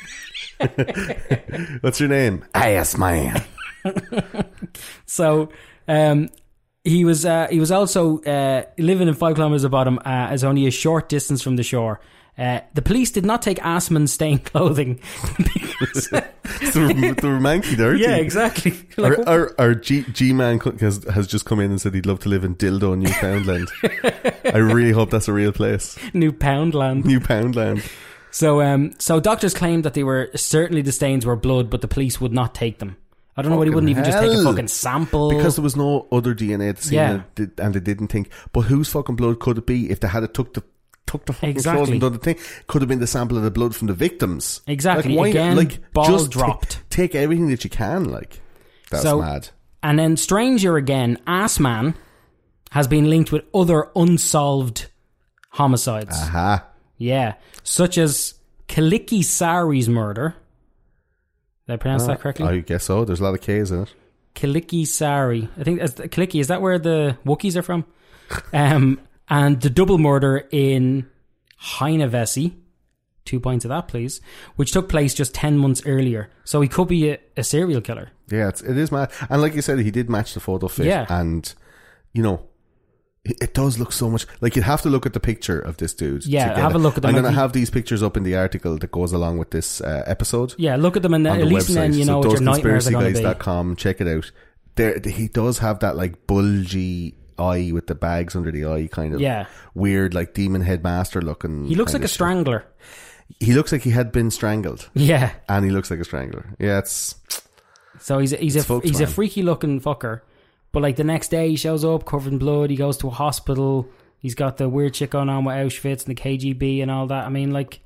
What's your name? Ass Man. So, um, he was uh, he was also uh, living in five kilometres of Bottom, uh, as only a short distance from the shore. Uh, the police did not take Assman's stained clothing because, they, were, they were manky dirty. yeah, exactly. Like, Our, our, our G, G-Man co- has, has just come in and said he'd love to live in Dildo, Newfoundland. I really hope that's a real place. New Poundland. Newfoundland. So, um, so doctors claimed that they were certainly the stains were blood, but the police would not take them. I don't know why they Fucking wouldn't even just take a hell. fucking sample. Because there was no other D N A at the scene, Yeah. and, did, and they didn't think. But whose fucking blood could it be if they had it took the took the fucking Exactly. clothes and done the thing? Could have been the sample of the blood from the victims. Exactly. Like, why, Again, like, ball just ta- dropped. take everything that you can. Like, that's So- mad. And then, stranger again, Assman has been linked with other unsolved homicides. Aha. Yeah, such as Kaliki Sari's murder. Did I pronounce that correctly? I guess so. There's a lot of K's in it. Kaliki Sari. I think that's Kaliki. Is that where the Wookiees are from? Um, And the double murder in Heinevesi, two points of that, please, which took place just ten months earlier. So he could be a, a serial killer. Yeah, it's, it is mad. And like you said, he did match the photo fit. Yeah. And, you know, it, it does look so much... Like, you'd have to look at the picture of this dude. Yeah, have it. a look at them. I'm going to have these pictures up in the article that goes along with this uh, episode. Yeah, look at them and at at the least website. then you know so what your nightmares are going to be. those conspiracy guys dot com, check it out. There, he does have that, like, bulgy eye with the bags under the eye, kind of yeah. weird, like, demon headmaster looking. He looks like a shit. strangler. He looks like he had been strangled. Yeah. And he looks like a strangler. Yeah, it's... So he's a, he's it's a folks, he's man. a freaky looking fucker. But like the next day he shows up covered in blood. He goes to a hospital. He's got the weird shit going on with Auschwitz and the K G B and all that. I mean, like,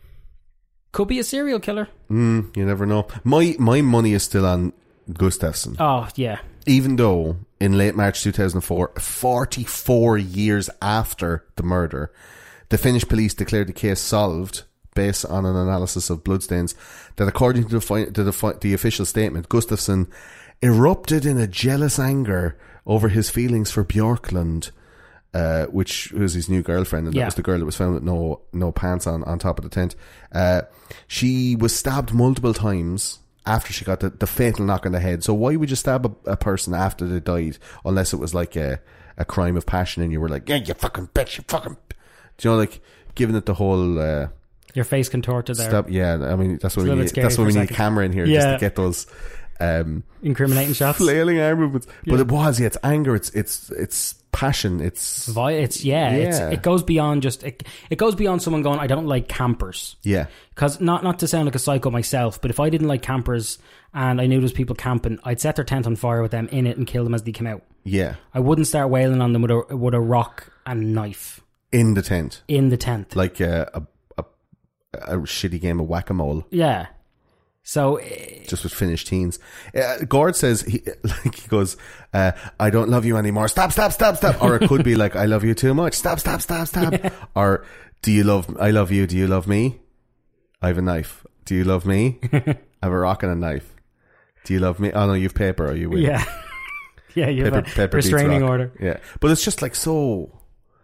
could be a serial killer. Mm, you never know. My my money is still on Gustafsson. Oh, yeah. Even though in late March two thousand four, forty-four years after the murder, the Finnish police declared the case solved based on an analysis of bloodstains that, according to the, fi- to the, fi- the official statement, Gustafsson erupted in a jealous anger over his feelings for Björklund, uh, which was his new girlfriend, and yeah. that was the girl that was found with no no pants on, on top of the tent. Uh, she was stabbed multiple times after she got the, the fatal knock on the head. So why would you stab a, a person after they died, unless it was like a, a crime of passion and you were like, yeah, you fucking bitch, you fucking... Do you know, like, giving it the whole... Uh, Your face contorted there. Stab, yeah, I mean, that's what It's we need. That's what we need a camera in here, yeah. just to get those... Um, incriminating shots, flailing arm movements. Yeah. But it was, yeah, it's anger, it's it's it's passion, it's it's yeah, yeah. It's, it goes beyond just it, it goes beyond someone going, I don't like campers. Yeah, because not not to sound like a psycho myself, but if I didn't like campers and I knew there was people camping, I'd set their tent on fire with them in it and kill them as they came out. Yeah, I wouldn't start wailing on them with a with a rock and a knife in the tent, in the tent, like a a, a, a shitty game of whack-a-mole. Yeah. So, uh, just with Finnish teens. Uh, Gord says, he, like, he goes, uh, I don't love you anymore. Stop, stop, stop, stop. Or it could be like, I love you too much. Stop, stop, stop, stop. Yeah. Or, do you love, I love you. Do you love me? I have a knife. Do you love me? I have a rock and a knife. Do you love me? Oh no, you've paper or you win. Yeah. Yeah, you paper, have a paper restraining order. Yeah. But it's just like so...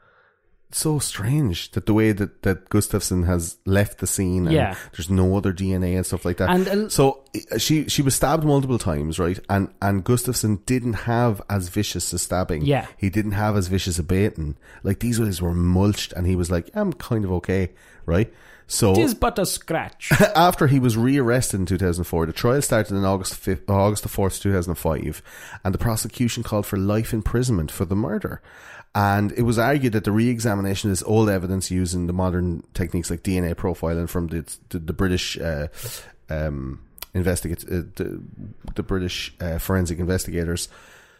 so strange that the way that, that Gustafsson has left the scene and yeah. there's no other D N A and stuff like that. And uh, so she she was stabbed multiple times, right? And and Gustafsson didn't have as vicious a stabbing. Yeah. He didn't have as vicious a baiting. Like, these guys were mulched and he was like, I'm kind of okay, right? So it is but a scratch. After he was rearrested in two thousand four, the trial started on August fifth, August the fourth, two thousand five, and the prosecution called for life imprisonment for the murder. And it was argued that the re-examination of this old evidence using the modern techniques like D N A profiling from the the, the British uh, um, investigate uh, the, the British uh, forensic investigators,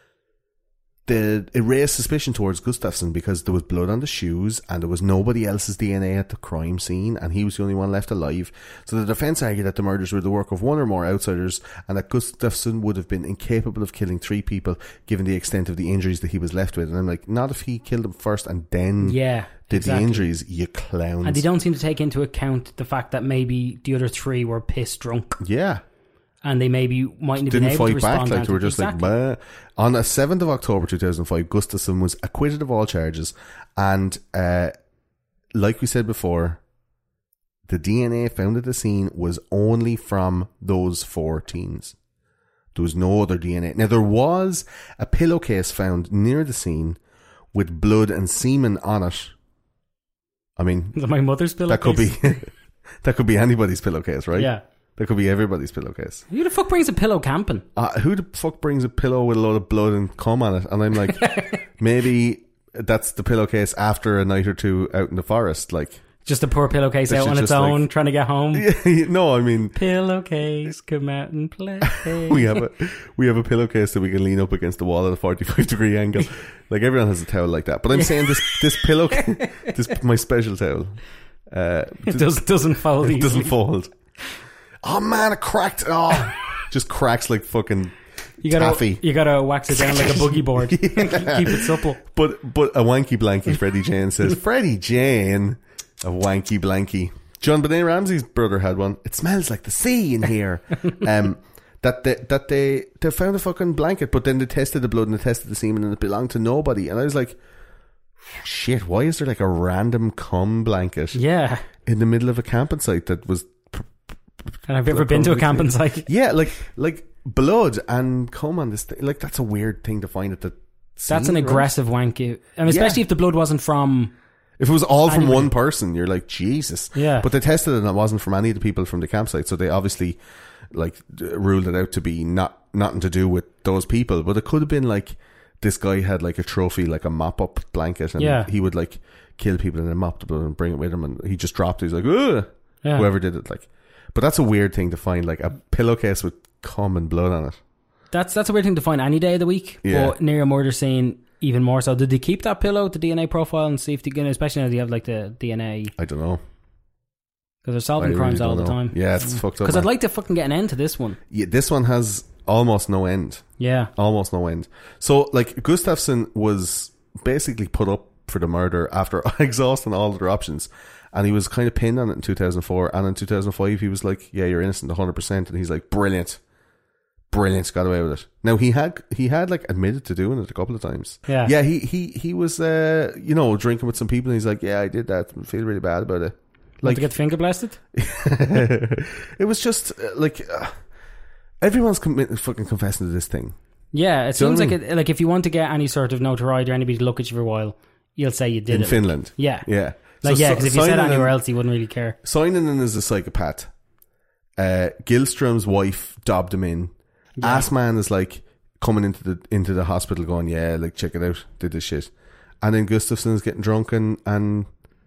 the it raised suspicion towards Gustafsson because there was blood on the shoes and there was nobody else's D N A at the crime scene and he was the only one left alive. So the defence argued that the murders were the work of one or more outsiders and that Gustafsson would have been incapable of killing three people given the extent of the injuries that he was left with. And I'm like, not if he killed them first and then yeah, did exactly. the injuries, you clowns. And they don't seem to take into account the fact that maybe the other three were piss drunk. Yeah. And they maybe mightn't have Didn't been able fight to respond. back, like they were just exactly. like, bah. On the seventh of October two thousand five, Gustafsson was acquitted of all charges, and uh, like we said before, the D N A found at the scene was only from those four teens. There was no other D N A. Now there was a pillowcase found near the scene with blood and semen on it. I mean, is it my mother's pillowcase? That could be that could be anybody's pillowcase, right? Yeah. That could be everybody's pillowcase. Who the fuck brings a pillow camping? Uh, who the fuck brings a pillow with a load of blood and cum on it? And I'm like, maybe that's the pillowcase after a night or two out in the forest. Like, just a poor pillowcase out on its own, like, trying to get home. Yeah, no, I mean, pillowcase, come out and play. we have a we have a pillowcase that we can lean up against the wall at a forty-five degree angle. Like, everyone has a towel like that. But I'm saying this this pillow, this my special towel. Uh, it does doesn't fold. It doesn't fold. Oh man, it cracked. Oh, just cracks like fucking you gotta, taffy. You gotta wax it down like a boogie board. Yeah. Keep it supple. But but a wanky blanky, Freddie Jane says. Freddie Jane, a wanky blanky. John Benet Ramsey's brother had one. It smells like the sea in here. um, that they that they they found a fucking blanket, but then they tested the blood and they tested the semen and it belonged to nobody. And I was like, Shit, why is there like a random cum blanket Yeah. in the middle of a camping site that was... And have you ever been to a camping site? Yeah, like like blood and cum on this thing. Like, that's a weird thing to find at the scene, That's an right? aggressive wank. And especially Yeah. if the blood wasn't from... If it was all from Anybody. one person, you're like, Jesus. Yeah. But they tested it and it wasn't from any of the people from the campsite, so they obviously like d- ruled it out to be not nothing to do with those people. But it could have been like this guy had like a trophy, like a mop up blanket, and Yeah. he would like kill people and then mop the blood and bring it with him, and he just dropped it. He's like, ugh. Yeah. Whoever did it, like. But that's a weird thing to find, like a pillowcase with cum and blood on it. That's that's a weird thing to find any day of the week. Yeah. But near a murder scene, even more so. Did they keep that pillow, the D N A profile, and see if they can, especially now they have like the D N A, I don't know. because they're I solving really crimes all don't the know. time. Yeah, it's fucked up. Because I'd man. like to fucking get an end to this one. Yeah, this one has almost no end. Yeah. Almost no end. So, like, Gustafsson was basically put up for the murder after exhausting all of their options. And he was kind of pinned on it in two thousand four. And in two thousand five, he was like, yeah, you're innocent one hundred percent. And he's like, brilliant. Brilliant. Got away with it. Now, he had, he had like, admitted to doing it a couple of times. Yeah. Yeah, he, he, he was, uh, you know, drinking with some people. And he's like, yeah, I did that. I feel really bad about it. Want Like, to get finger blasted? it was just, uh, like, uh, everyone's commi- fucking confessing to this thing. Yeah, it Do you know seems what like I it, like if you want to get any sort of notoriety or anybody to look at you for a while, you'll say you did In it. Finland. Yeah. Yeah. Like, So yeah, Si- because if you said Sinan anywhere and- else, he wouldn't really care. Sinan is a psychopath. Uh, Gilstrom's wife dobbed him in. Yeah. Assman is like coming into the into the hospital going, yeah, like check it out, did this shit. And then Gustafsson is getting drunk and, and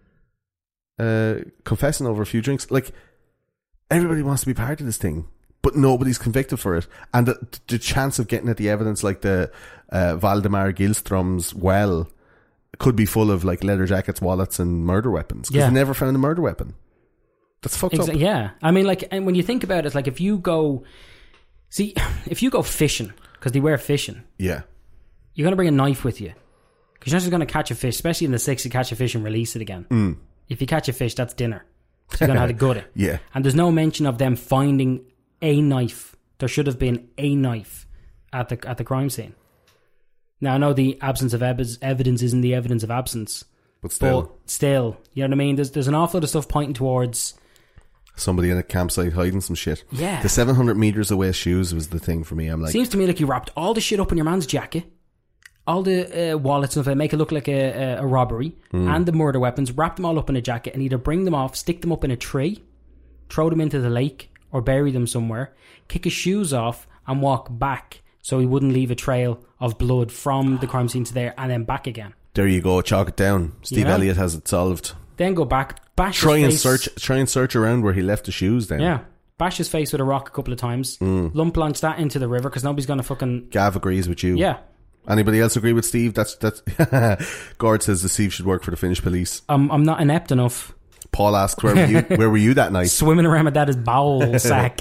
uh, confessing over a few drinks. Like, everybody wants to be part of this thing, but nobody's convicted for it. And the, the chance of getting at the evidence, like the uh, Valdemar Gilstrom's well, could be full of like leather jackets, wallets, and murder weapons. Because Yeah. they never found a murder weapon. That's fucked Exa- up. yeah. I mean, like, and when you think about it, like, if you go, see, if you go fishing, because they were fishing, Yeah. you're going to bring a knife with you. Because you're not just going to catch a fish, especially in the six, you catch a fish and release it again. Mm. If you catch a fish, that's dinner. So you're going to have to gut it. Yeah. And there's no mention of them finding a knife. There should have been a knife at the at the crime scene. Now, I know the absence of ev- evidence isn't the evidence of absence. But still, But still, you know what I mean? There's, there's an awful lot of stuff pointing towards... somebody in a campsite hiding some shit. Yeah. The seven hundred meters away shoes was the thing for me. I'm like, Seems to me like you wrapped all the shit up in your man's jacket, all the uh, wallets and stuff, make it look like a, a, a robbery, Mm. and the murder weapons, wrap them all up in a jacket and either bring them off, stick them up in a tree, throw them into the lake, or bury them somewhere, kick his shoes off and walk back so he wouldn't leave a trail of blood from the crime scene to there and then back again. there you go, chalk it down. Steve Yeah. Elliott has it solved. Then go back, bash Try his and face. search. Try and search around where he left the shoes. Then, Yeah. Bash his face with a rock a couple of times. Mm. Lump launch that into the river because nobody's going to fucking... Gav agrees with you. Yeah. Anybody else agree with Steve? That's that's. Gord says the Steve should work for the Finnish police. I'm, I'm not inept enough. Paul asks, "Where were you? Where were you that night?" Swimming around with dad's bowel sack.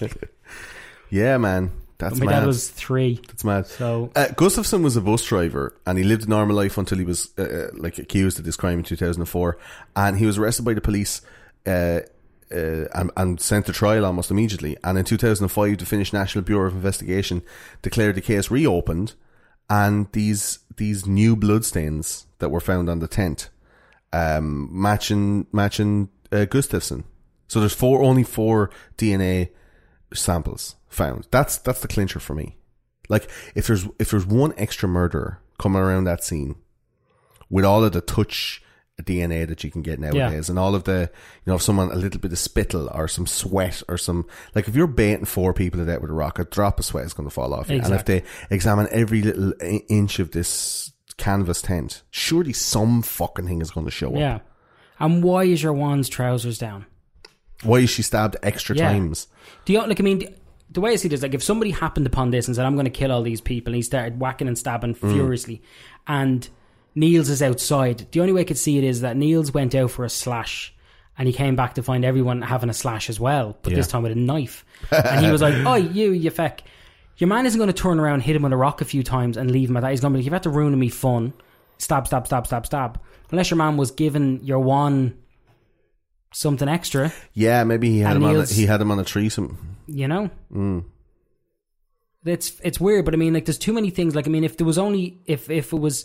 Yeah, man, that's My mad. dad was three. That's mad. So... Uh, Gustafsson was a bus driver, and he lived a normal life until he was uh, uh, like accused of this crime in two thousand four, and he was arrested by the police uh, uh, and, and sent to trial almost immediately. And in two thousand five, the Finnish National Bureau of Investigation declared the case reopened, and these these new bloodstains that were found on the tent um, matching matching uh, Gustafsson. So there's four only four D N A samples found. That's that's the clincher for me. Like, if there's if there's one extra murderer coming around that scene with all of the touch D N A that you can get nowadays, Yeah. and all of the, you know, if someone, a little bit of spittle or some sweat or some, like, if you're baiting four people to death with a rock, a drop of sweat is going to fall off you. Exactly. And if they examine every little i- inch of this canvas tent, surely some fucking thing is going to show up. Yeah. And why is your Juan's trousers down? Why is she stabbed extra Yeah. times? Do you, like, I mean, the, the way I see it is, like, if somebody happened upon this and said, I'm going to kill all these people, and he started whacking and stabbing Mm. furiously, and Niels is outside, the only way I could see it is that Niels went out for a slash, and he came back to find everyone having a slash as well, but Yeah. this time with a knife. And he was like, oh, you, you feck. Your man isn't going to turn around, hit him with a rock a few times, and leave him at that. He's going to be like, you've had to ruin me fun. Stab, stab, stab, stab, stab. Unless your man was giving your one something extra, Yeah, maybe he had And him on a, Niels- he had him on a threesome. you know? Mm. It's it's weird, but I mean, like, there's too many things. Like, I mean, if there was only if if it was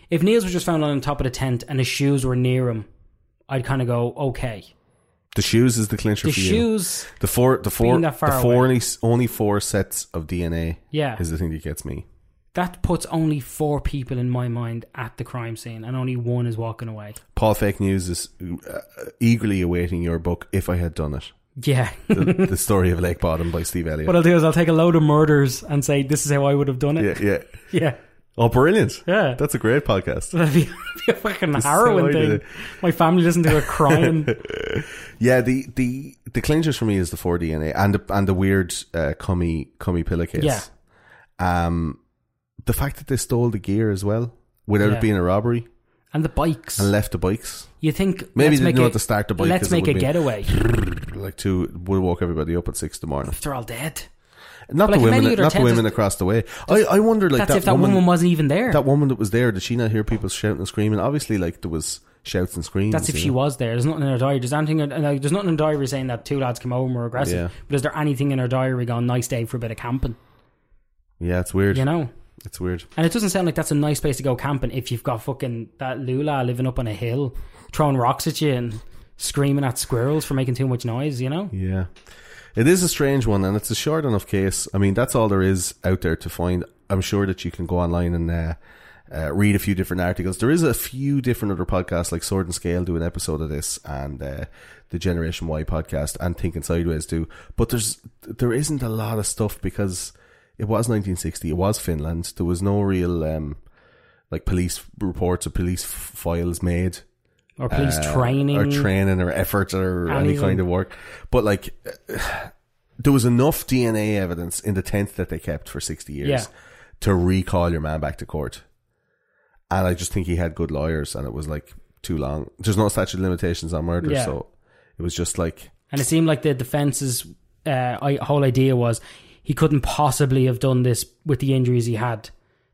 If Niels was just found on top of the tent and his shoes were near him, I'd kind of go, okay. The shoes is the clincher The for you. shoes, The four, the four, being that far the four away. only, only four sets of D N A yeah, is the thing that gets me. that puts only four people in my mind at the crime scene, and only one is walking away. Paul Fake News is uh, eagerly awaiting your book, If I Had Done It. Yeah. The, the story of Lake Bottom by Steve Elliott. What I'll do is I'll take a load of murders and say, this is how I would have done it. Yeah, yeah. Yeah. Oh, brilliant. Yeah. That's a great podcast. That'd be, that'd be a fucking This is harrowing how I did thing. it. My family listened to it crying. Yeah, the, the, the clinchers for me is the four D N A and the, and the weird uh, cummy, cummy pillowcase. Yeah. Um, the fact that they stole the gear as well without Yeah. it being a robbery And the bikes. and left the bikes. You think, Maybe let's they make didn't know a, how to start the bike. let's 'cause it make a would be getaway. like to would woke everybody up at six in the morning. They're all dead. Not But the like many women, other not the tents, women across the way. I, I wonder, like That's that, if that woman, woman wasn't even there. that woman that was there. Did she not hear people shouting and screaming? Obviously, like there was shouts and screams. That's if you she know? was there. There's nothing in her diary. There's anything. In, like, there's nothing in her diary saying that two lads came home and were aggressive. Yeah. But is there anything in her diary going, nice day for a bit of camping? Yeah, it's weird. You know. It's weird. And it doesn't sound like that's a nice place to go camping if you've got fucking that Lula living up on a hill, throwing rocks at you and screaming at squirrels for making too much noise. You know. Yeah. It is a strange one, and it's a short enough case. I mean, that's all there is out there to find. I'm sure that you can go online and uh, uh, read a few different articles. There is a few different other podcasts, like Sword and Scale do an episode of this, and uh, the Generation Y podcast, and Thinking Sideways do. But there's there isn't a lot of stuff because it was nineteen sixty. It was Finland. There was no real um, like police reports or police f- files made. Or police uh, training. or training or effort or any Anything. kind of work. But like uh, there was enough D N A evidence in the tent that they kept for sixty years Yeah. to recall your man back to court. And I just think he had good lawyers, and it was like too long. There's no statute of limitations on murder, Yeah. so it was just like, And it seemed like the defence's uh, I- whole idea was he couldn't possibly have done this with the injuries he had.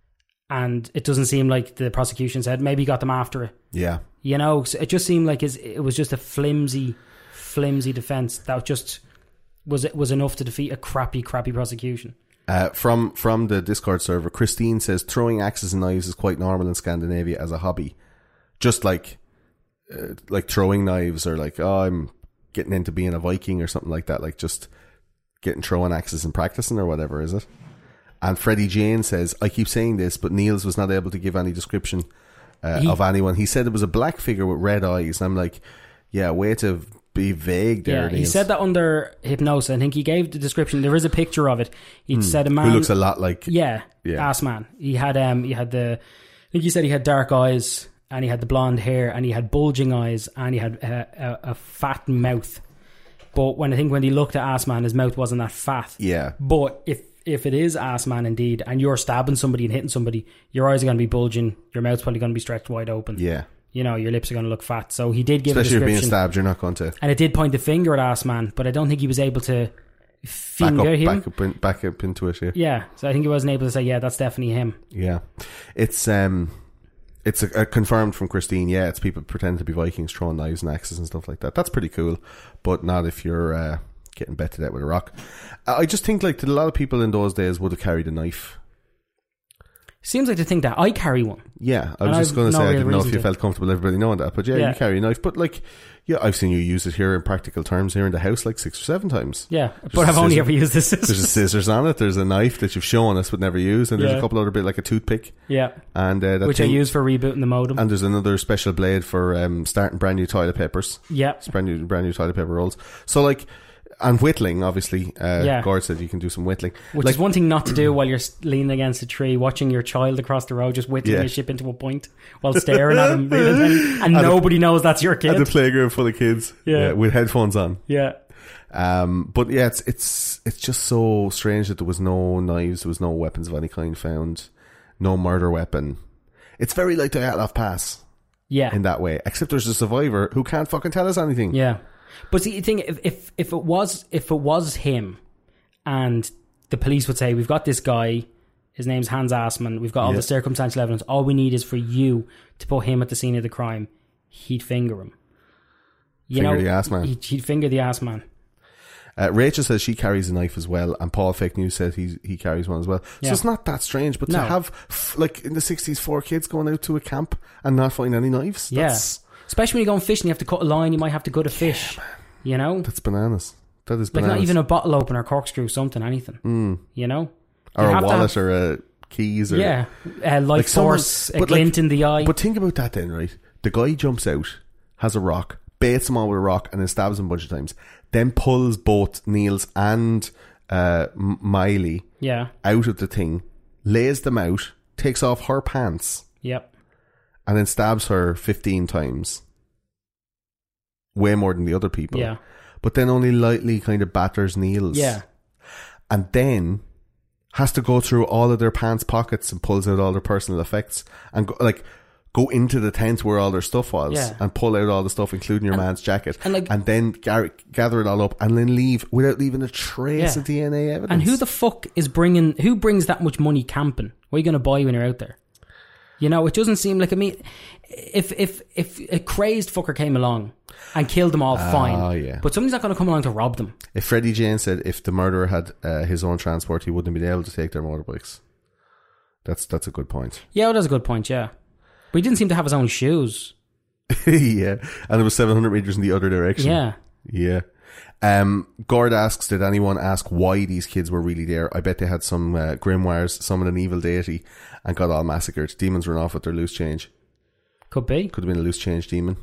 And it doesn't seem like the prosecution said maybe he got them after it. yeah. You know, so it just seemed like his, it was just a flimsy, flimsy defense that just was was enough to defeat a crappy, crappy prosecution. Uh, from from the Discord server, Christine says throwing axes and knives is quite normal in Scandinavia as a hobby, just like uh, like throwing knives or like oh I'm getting into being a Viking or something like that, like just getting throwing axes and practicing or whatever, is it? And Freddie Jane says I keep saying this, but Niels was not able to give any description uh, He- of anyone. He said it was a black figure with red eyes, and I'm like, yeah, way to be vague there. Yeah, he Niels. said that under hypnosis. I think he gave the description. There is a picture of it. He said a man who looks a lot like yeah, Yeah. ass man. He had um, he had the. I think he said he had dark eyes and he had the blonde hair and he had bulging eyes and he had a, a, a fat mouth. But when I think when he looked at ass man, his mouth wasn't that fat. yeah. But if if it is ass man indeed, and you're stabbing somebody and hitting somebody, your eyes are going to be bulging. Your mouth's probably going to be stretched wide open. Yeah. You know, your lips are going to look fat. So he did give Especially a if you're being description. stabbed, you're not going to And it did point the finger at ass man, but I don't think he was able to back finger up, him. back up, in, back up into it. Yeah. Yeah, so I think he wasn't able to say, yeah, that's definitely him. Yeah, it's um, it's a, a confirmed from Christine. Yeah, it's people pretending to be Vikings throwing knives and axes and stuff like that. That's pretty cool, but not if you're uh, getting betted out with a rock. I just think like that a lot of people in those days would have carried a knife. Seems like to think that I carry one. Yeah, I was And just I've going to no say I real didn't know if reason you to. felt comfortable everybody knowing that, but yeah, Yeah. you carry a knife. But like, yeah, I've seen you use it here in practical terms here in the house like six or seven times. Yeah, There's but a I've only scissor- ever used this. There's a scissors on it. There's a knife that you've shown us but never used, and there's Yeah. a couple other bit like a toothpick, Yeah, and uh, that which thing, I use for rebooting the modem. and there's another special blade for um, starting brand new toilet papers. yeah, It's brand new, brand new toilet paper rolls. So like, and whittling, obviously. Uh, Yeah. Gord said you can do some whittling. which like, is one thing not to do while you're s- leaning against a tree, watching your child across the road, just whittling Yeah. a ship into a point while staring at him, and, and nobody knows that's your at the kid. playground full of kids, Yeah. with headphones on. Yeah, Um, but yeah, it's it's it's just so strange that there was no knives, there was no weapons of any kind found, no murder weapon. It's very like the Outlaw Pass yeah, in that way, except there's a survivor who can't fucking tell us anything. yeah. But see, the thing, if, if if it was if it was him, and the police would say, we've got this guy, his name's Hans Assman, we've got all Yeah. the circumstantial evidence, all we need is for you to put him at the scene of the crime, he'd finger him. You Finger know, the ass man. He'd, he'd finger the ass man. Uh, Rachel says she carries a knife as well, and Paul Fake News said he he carries one as well. Yeah. So it's not that strange, but No. to have f- like in the sixties, four kids going out to a camp and not find any knives, Yeah. that's, Especially when you go fishing, you have to cut a line. You might have to gut a fish. You know, that's bananas. That is like bananas. not even a bottle opener, corkscrew, something, anything. Mm. You know, or you a have to wallet have- or a keys or yeah, uh, life Like someone- force, a but glint like- in the eye. But think about that then, right? The guy jumps out, has a rock, baits them all with a rock, and then stabs them a bunch of times. Then pulls both Niels and uh, M- Miley yeah, out of the thing, lays them out, takes off her pants, yep, and then stabs her fifteen times. Way more than the other people. yeah, But then only lightly kind of batters Niels. yeah, And then has to go through all of their pants pockets and pulls out all their personal effects and go, like go into the tent where all their stuff was Yeah. and pull out all the stuff, including your And- man's jacket, and like- then gar- gather it all up and then leave without leaving a trace Yeah. of D N A evidence. And who the fuck is bringing? Who brings that much money camping? What are you going to buy when you're out there? You know, it doesn't seem like. I mean, if if if a crazed fucker came along and killed them all, fine. Oh, yeah. But somebody's not going to come along to rob them. If Freddie Jane said if the murderer had uh, his own transport, he wouldn't have been able to take their motorbikes. That's that's a good point. Yeah, well, that's a good point. Yeah, but he didn't seem to have his own shoes. Yeah, and it was seven hundred meters in the other direction. Yeah, Yeah. Um, Gord asks, did anyone ask why these kids were really there? I bet they had some uh, grimoires, summoned an evil deity, and got all massacred. Demons run off with their loose change. could be. Could have been a loose change demon.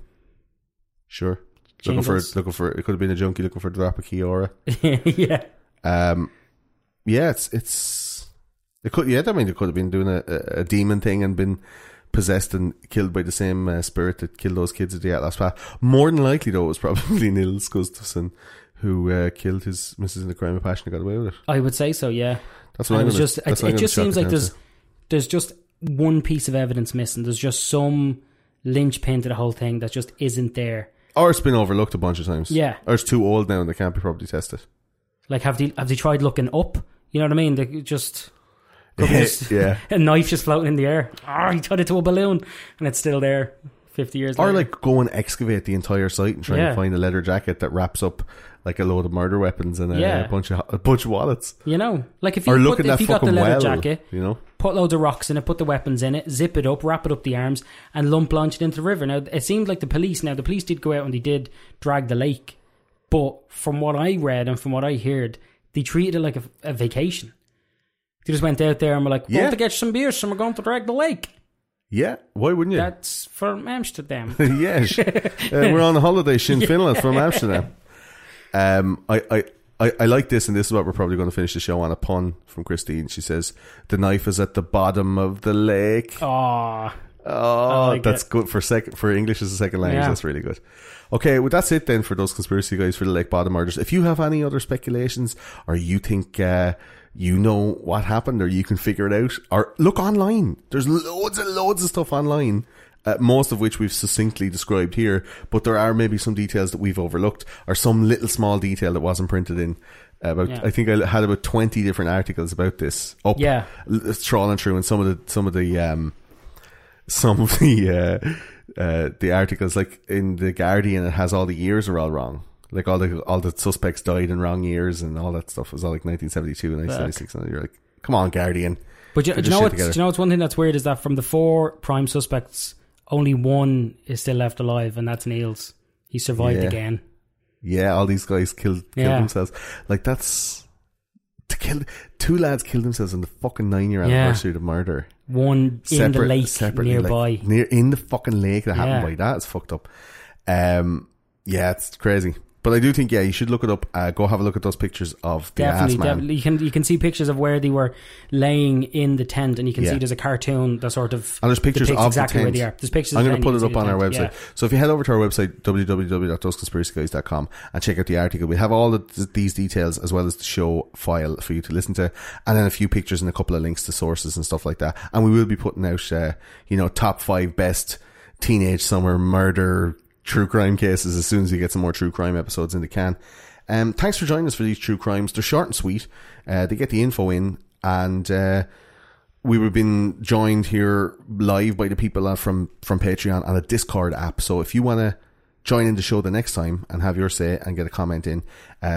Sure. Looking for, Jingles. looking for, it could have been a junkie looking for the drop of Kiora. Yeah, Um, yeah, it's, it's, it could, yeah, I mean, it could have been doing a, a, a demon thing and been possessed and killed by the same uh, spirit that killed those kids at the Atlas Path. More than likely, though, it was probably Nils Gustafsson who uh, killed his missus in the crime of passion and got away with it. I would say so. Yeah, That's And what it I'm was gonna, just. that's It, what I'm it just gonna seems chalk like it there's down there's just one piece of evidence missing. There's just some linchpin to the whole thing that just isn't there. to. Or it's been overlooked a bunch of times. Yeah. Or it's too old now and they can't be properly tested. Like, have they have they tried looking up? You know what I mean? They just. could be just Yeah. a knife just floating in the air. Oh, he tied it to a balloon, and it's still there fifty years Or later. like go and excavate the entire site and try Yeah. and find a leather jacket that wraps up like a load of murder weapons and a, Yeah. bunch of a bunch of wallets. you know, like if you Or put, look at if that you got the fucking leather well, jacket, you know. put loads of rocks in it, put the weapons in it, zip it up, wrap it up the arms, and lump launch it into the river. Now, it seemed like the police, now the police did go out and they did drag the lake, but from what I read and from what I heard, they treated it like a, a vacation. They just went out there and were like, we're Yeah. going to get some beers and we're going to drag the lake. Yeah, why wouldn't you? That's from Amsterdam. yeah, sh- uh, we're on a holiday in Finland from Amsterdam. Um, I, I, I, I like this, and this is what we're probably going to finish the show on, a pun from Christine. She says, the knife is at the bottom of the lake. Aw. Oh, like that's it. good for sec- for English as a second language. Yeah. That's really good. Okay, well, that's it then for those conspiracy guys for the Lake Bottom murders. If you have any other speculations, or you think uh, you know what happened, or you can figure it out, or look online. There's loads and loads of stuff online, uh, most of which we've succinctly described here, but there are maybe some details that we've overlooked, or some little small detail that wasn't printed in. About, Yeah. I think I had about twenty different articles about this up, Yeah. l- trawling through, and some of the some of the um, some of the uh, uh, the articles, like in the Guardian, it has all the years are all wrong. Like all the all the suspects died in wrong years, and all that stuff was all like nineteen seventy-two and nineteen seventy-six. And you're like, come on, Guardian. But you, Get do, you this know shit what's, do together. you know what's one thing that's weird is that from the four prime suspects, only one is still left alive, and that's Niels. He survived Yeah. again. Yeah, all these guys killed killed Yeah. themselves. Like that's to kill two lads killed themselves on the fucking nine year Yeah. anniversary of murder. One in the lake separately, nearby. like, near in the fucking lake that happened Yeah. by. That's fucked up. Um, yeah, it's crazy. But I do think, yeah, you should look it up. Uh, go have a look at those pictures of the Definitely, ass man. definitely. You can you can see pictures of where they were laying in the tent, and you can Yeah. see there's a cartoon that sort of And there's pictures depicts of exactly the where tent. they are. There's pictures. I'm going to put it see up the on our tent. website. Yeah. So if you head over to our website, w w w dot those conspiracy guys dot com, and check out the article, we have all of th- these details as well as the show file for you to listen to, and then a few pictures and a couple of links to sources and stuff like that. And we will be putting out, uh, you know, top five best teenage summer murder true crime cases as soon as we get some more true crime episodes in the can. Um, thanks for joining us for these true crimes. They're short and sweet. Uh, they get the info in, and uh, we were being joined here live by the people uh, from from Patreon on a Discord app. So if you want to join in the show the next time and have your say and get a comment in, uh,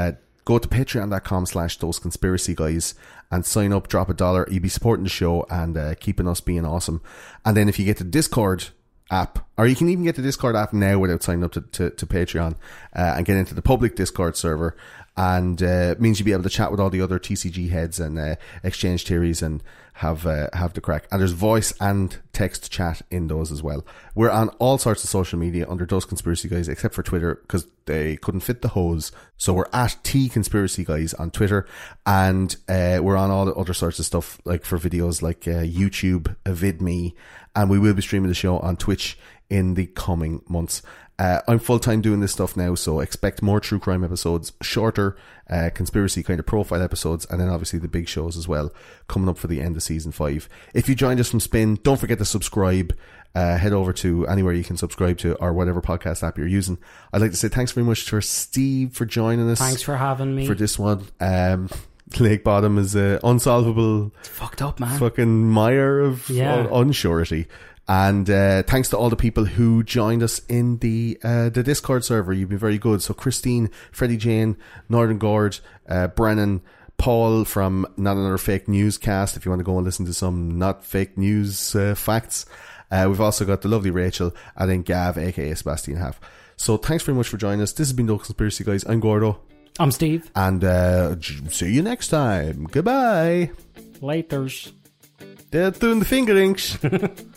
go to patreon.com slash those conspiracy guys and sign up, drop a dollar. You'll be supporting the show and uh, keeping us being awesome. And then if you get the Discord app, or you can even get the Discord app now without signing up to, to, to Patreon, uh, and get into the public Discord server, and uh, it means you'll be able to chat with all the other T C G heads and uh, exchange theories and have uh, have the crack. And there's voice and text chat in those as well. We're on all sorts of social media under Those Conspiracy Guys, except for Twitter because they couldn't fit the hose. So we're at T Conspiracy Guys on Twitter, and uh, we're on all the other sorts of stuff, like for videos like uh, YouTube, uh, VidMe, and we will be streaming the show on Twitch in the coming months. Uh, I'm full-time doing this stuff now, so expect more true crime episodes, shorter uh, conspiracy kind of profile episodes, and then obviously the big shows as well, coming up for the end of season five. If you joined us from Spin, don't forget to subscribe. Uh, head over to anywhere you can subscribe to, or whatever podcast app you're using. I'd like to say thanks very much to Steve for joining us. Thanks for having me. For this one. Um, Lake Bottom is an unsolvable... It's fucked up, man. Fucking mire of yeah. un- unsurety. And uh, thanks to all the people who joined us in the uh, the Discord server. You've been very good. So Christine, Freddie Jane, Northern Gord, uh, Brennan, Paul from Not Another Fake Newscast, if you want to go and listen to some not fake news uh, facts. Uh, we've also got the lovely Rachel, and then Gav, aka Sebastian Half. So thanks very much for joining us. This has been Those Conspiracy Guys. I'm Gordo. I'm Steve. And uh, see you next time. Goodbye. Laters. They're doing the fingerings.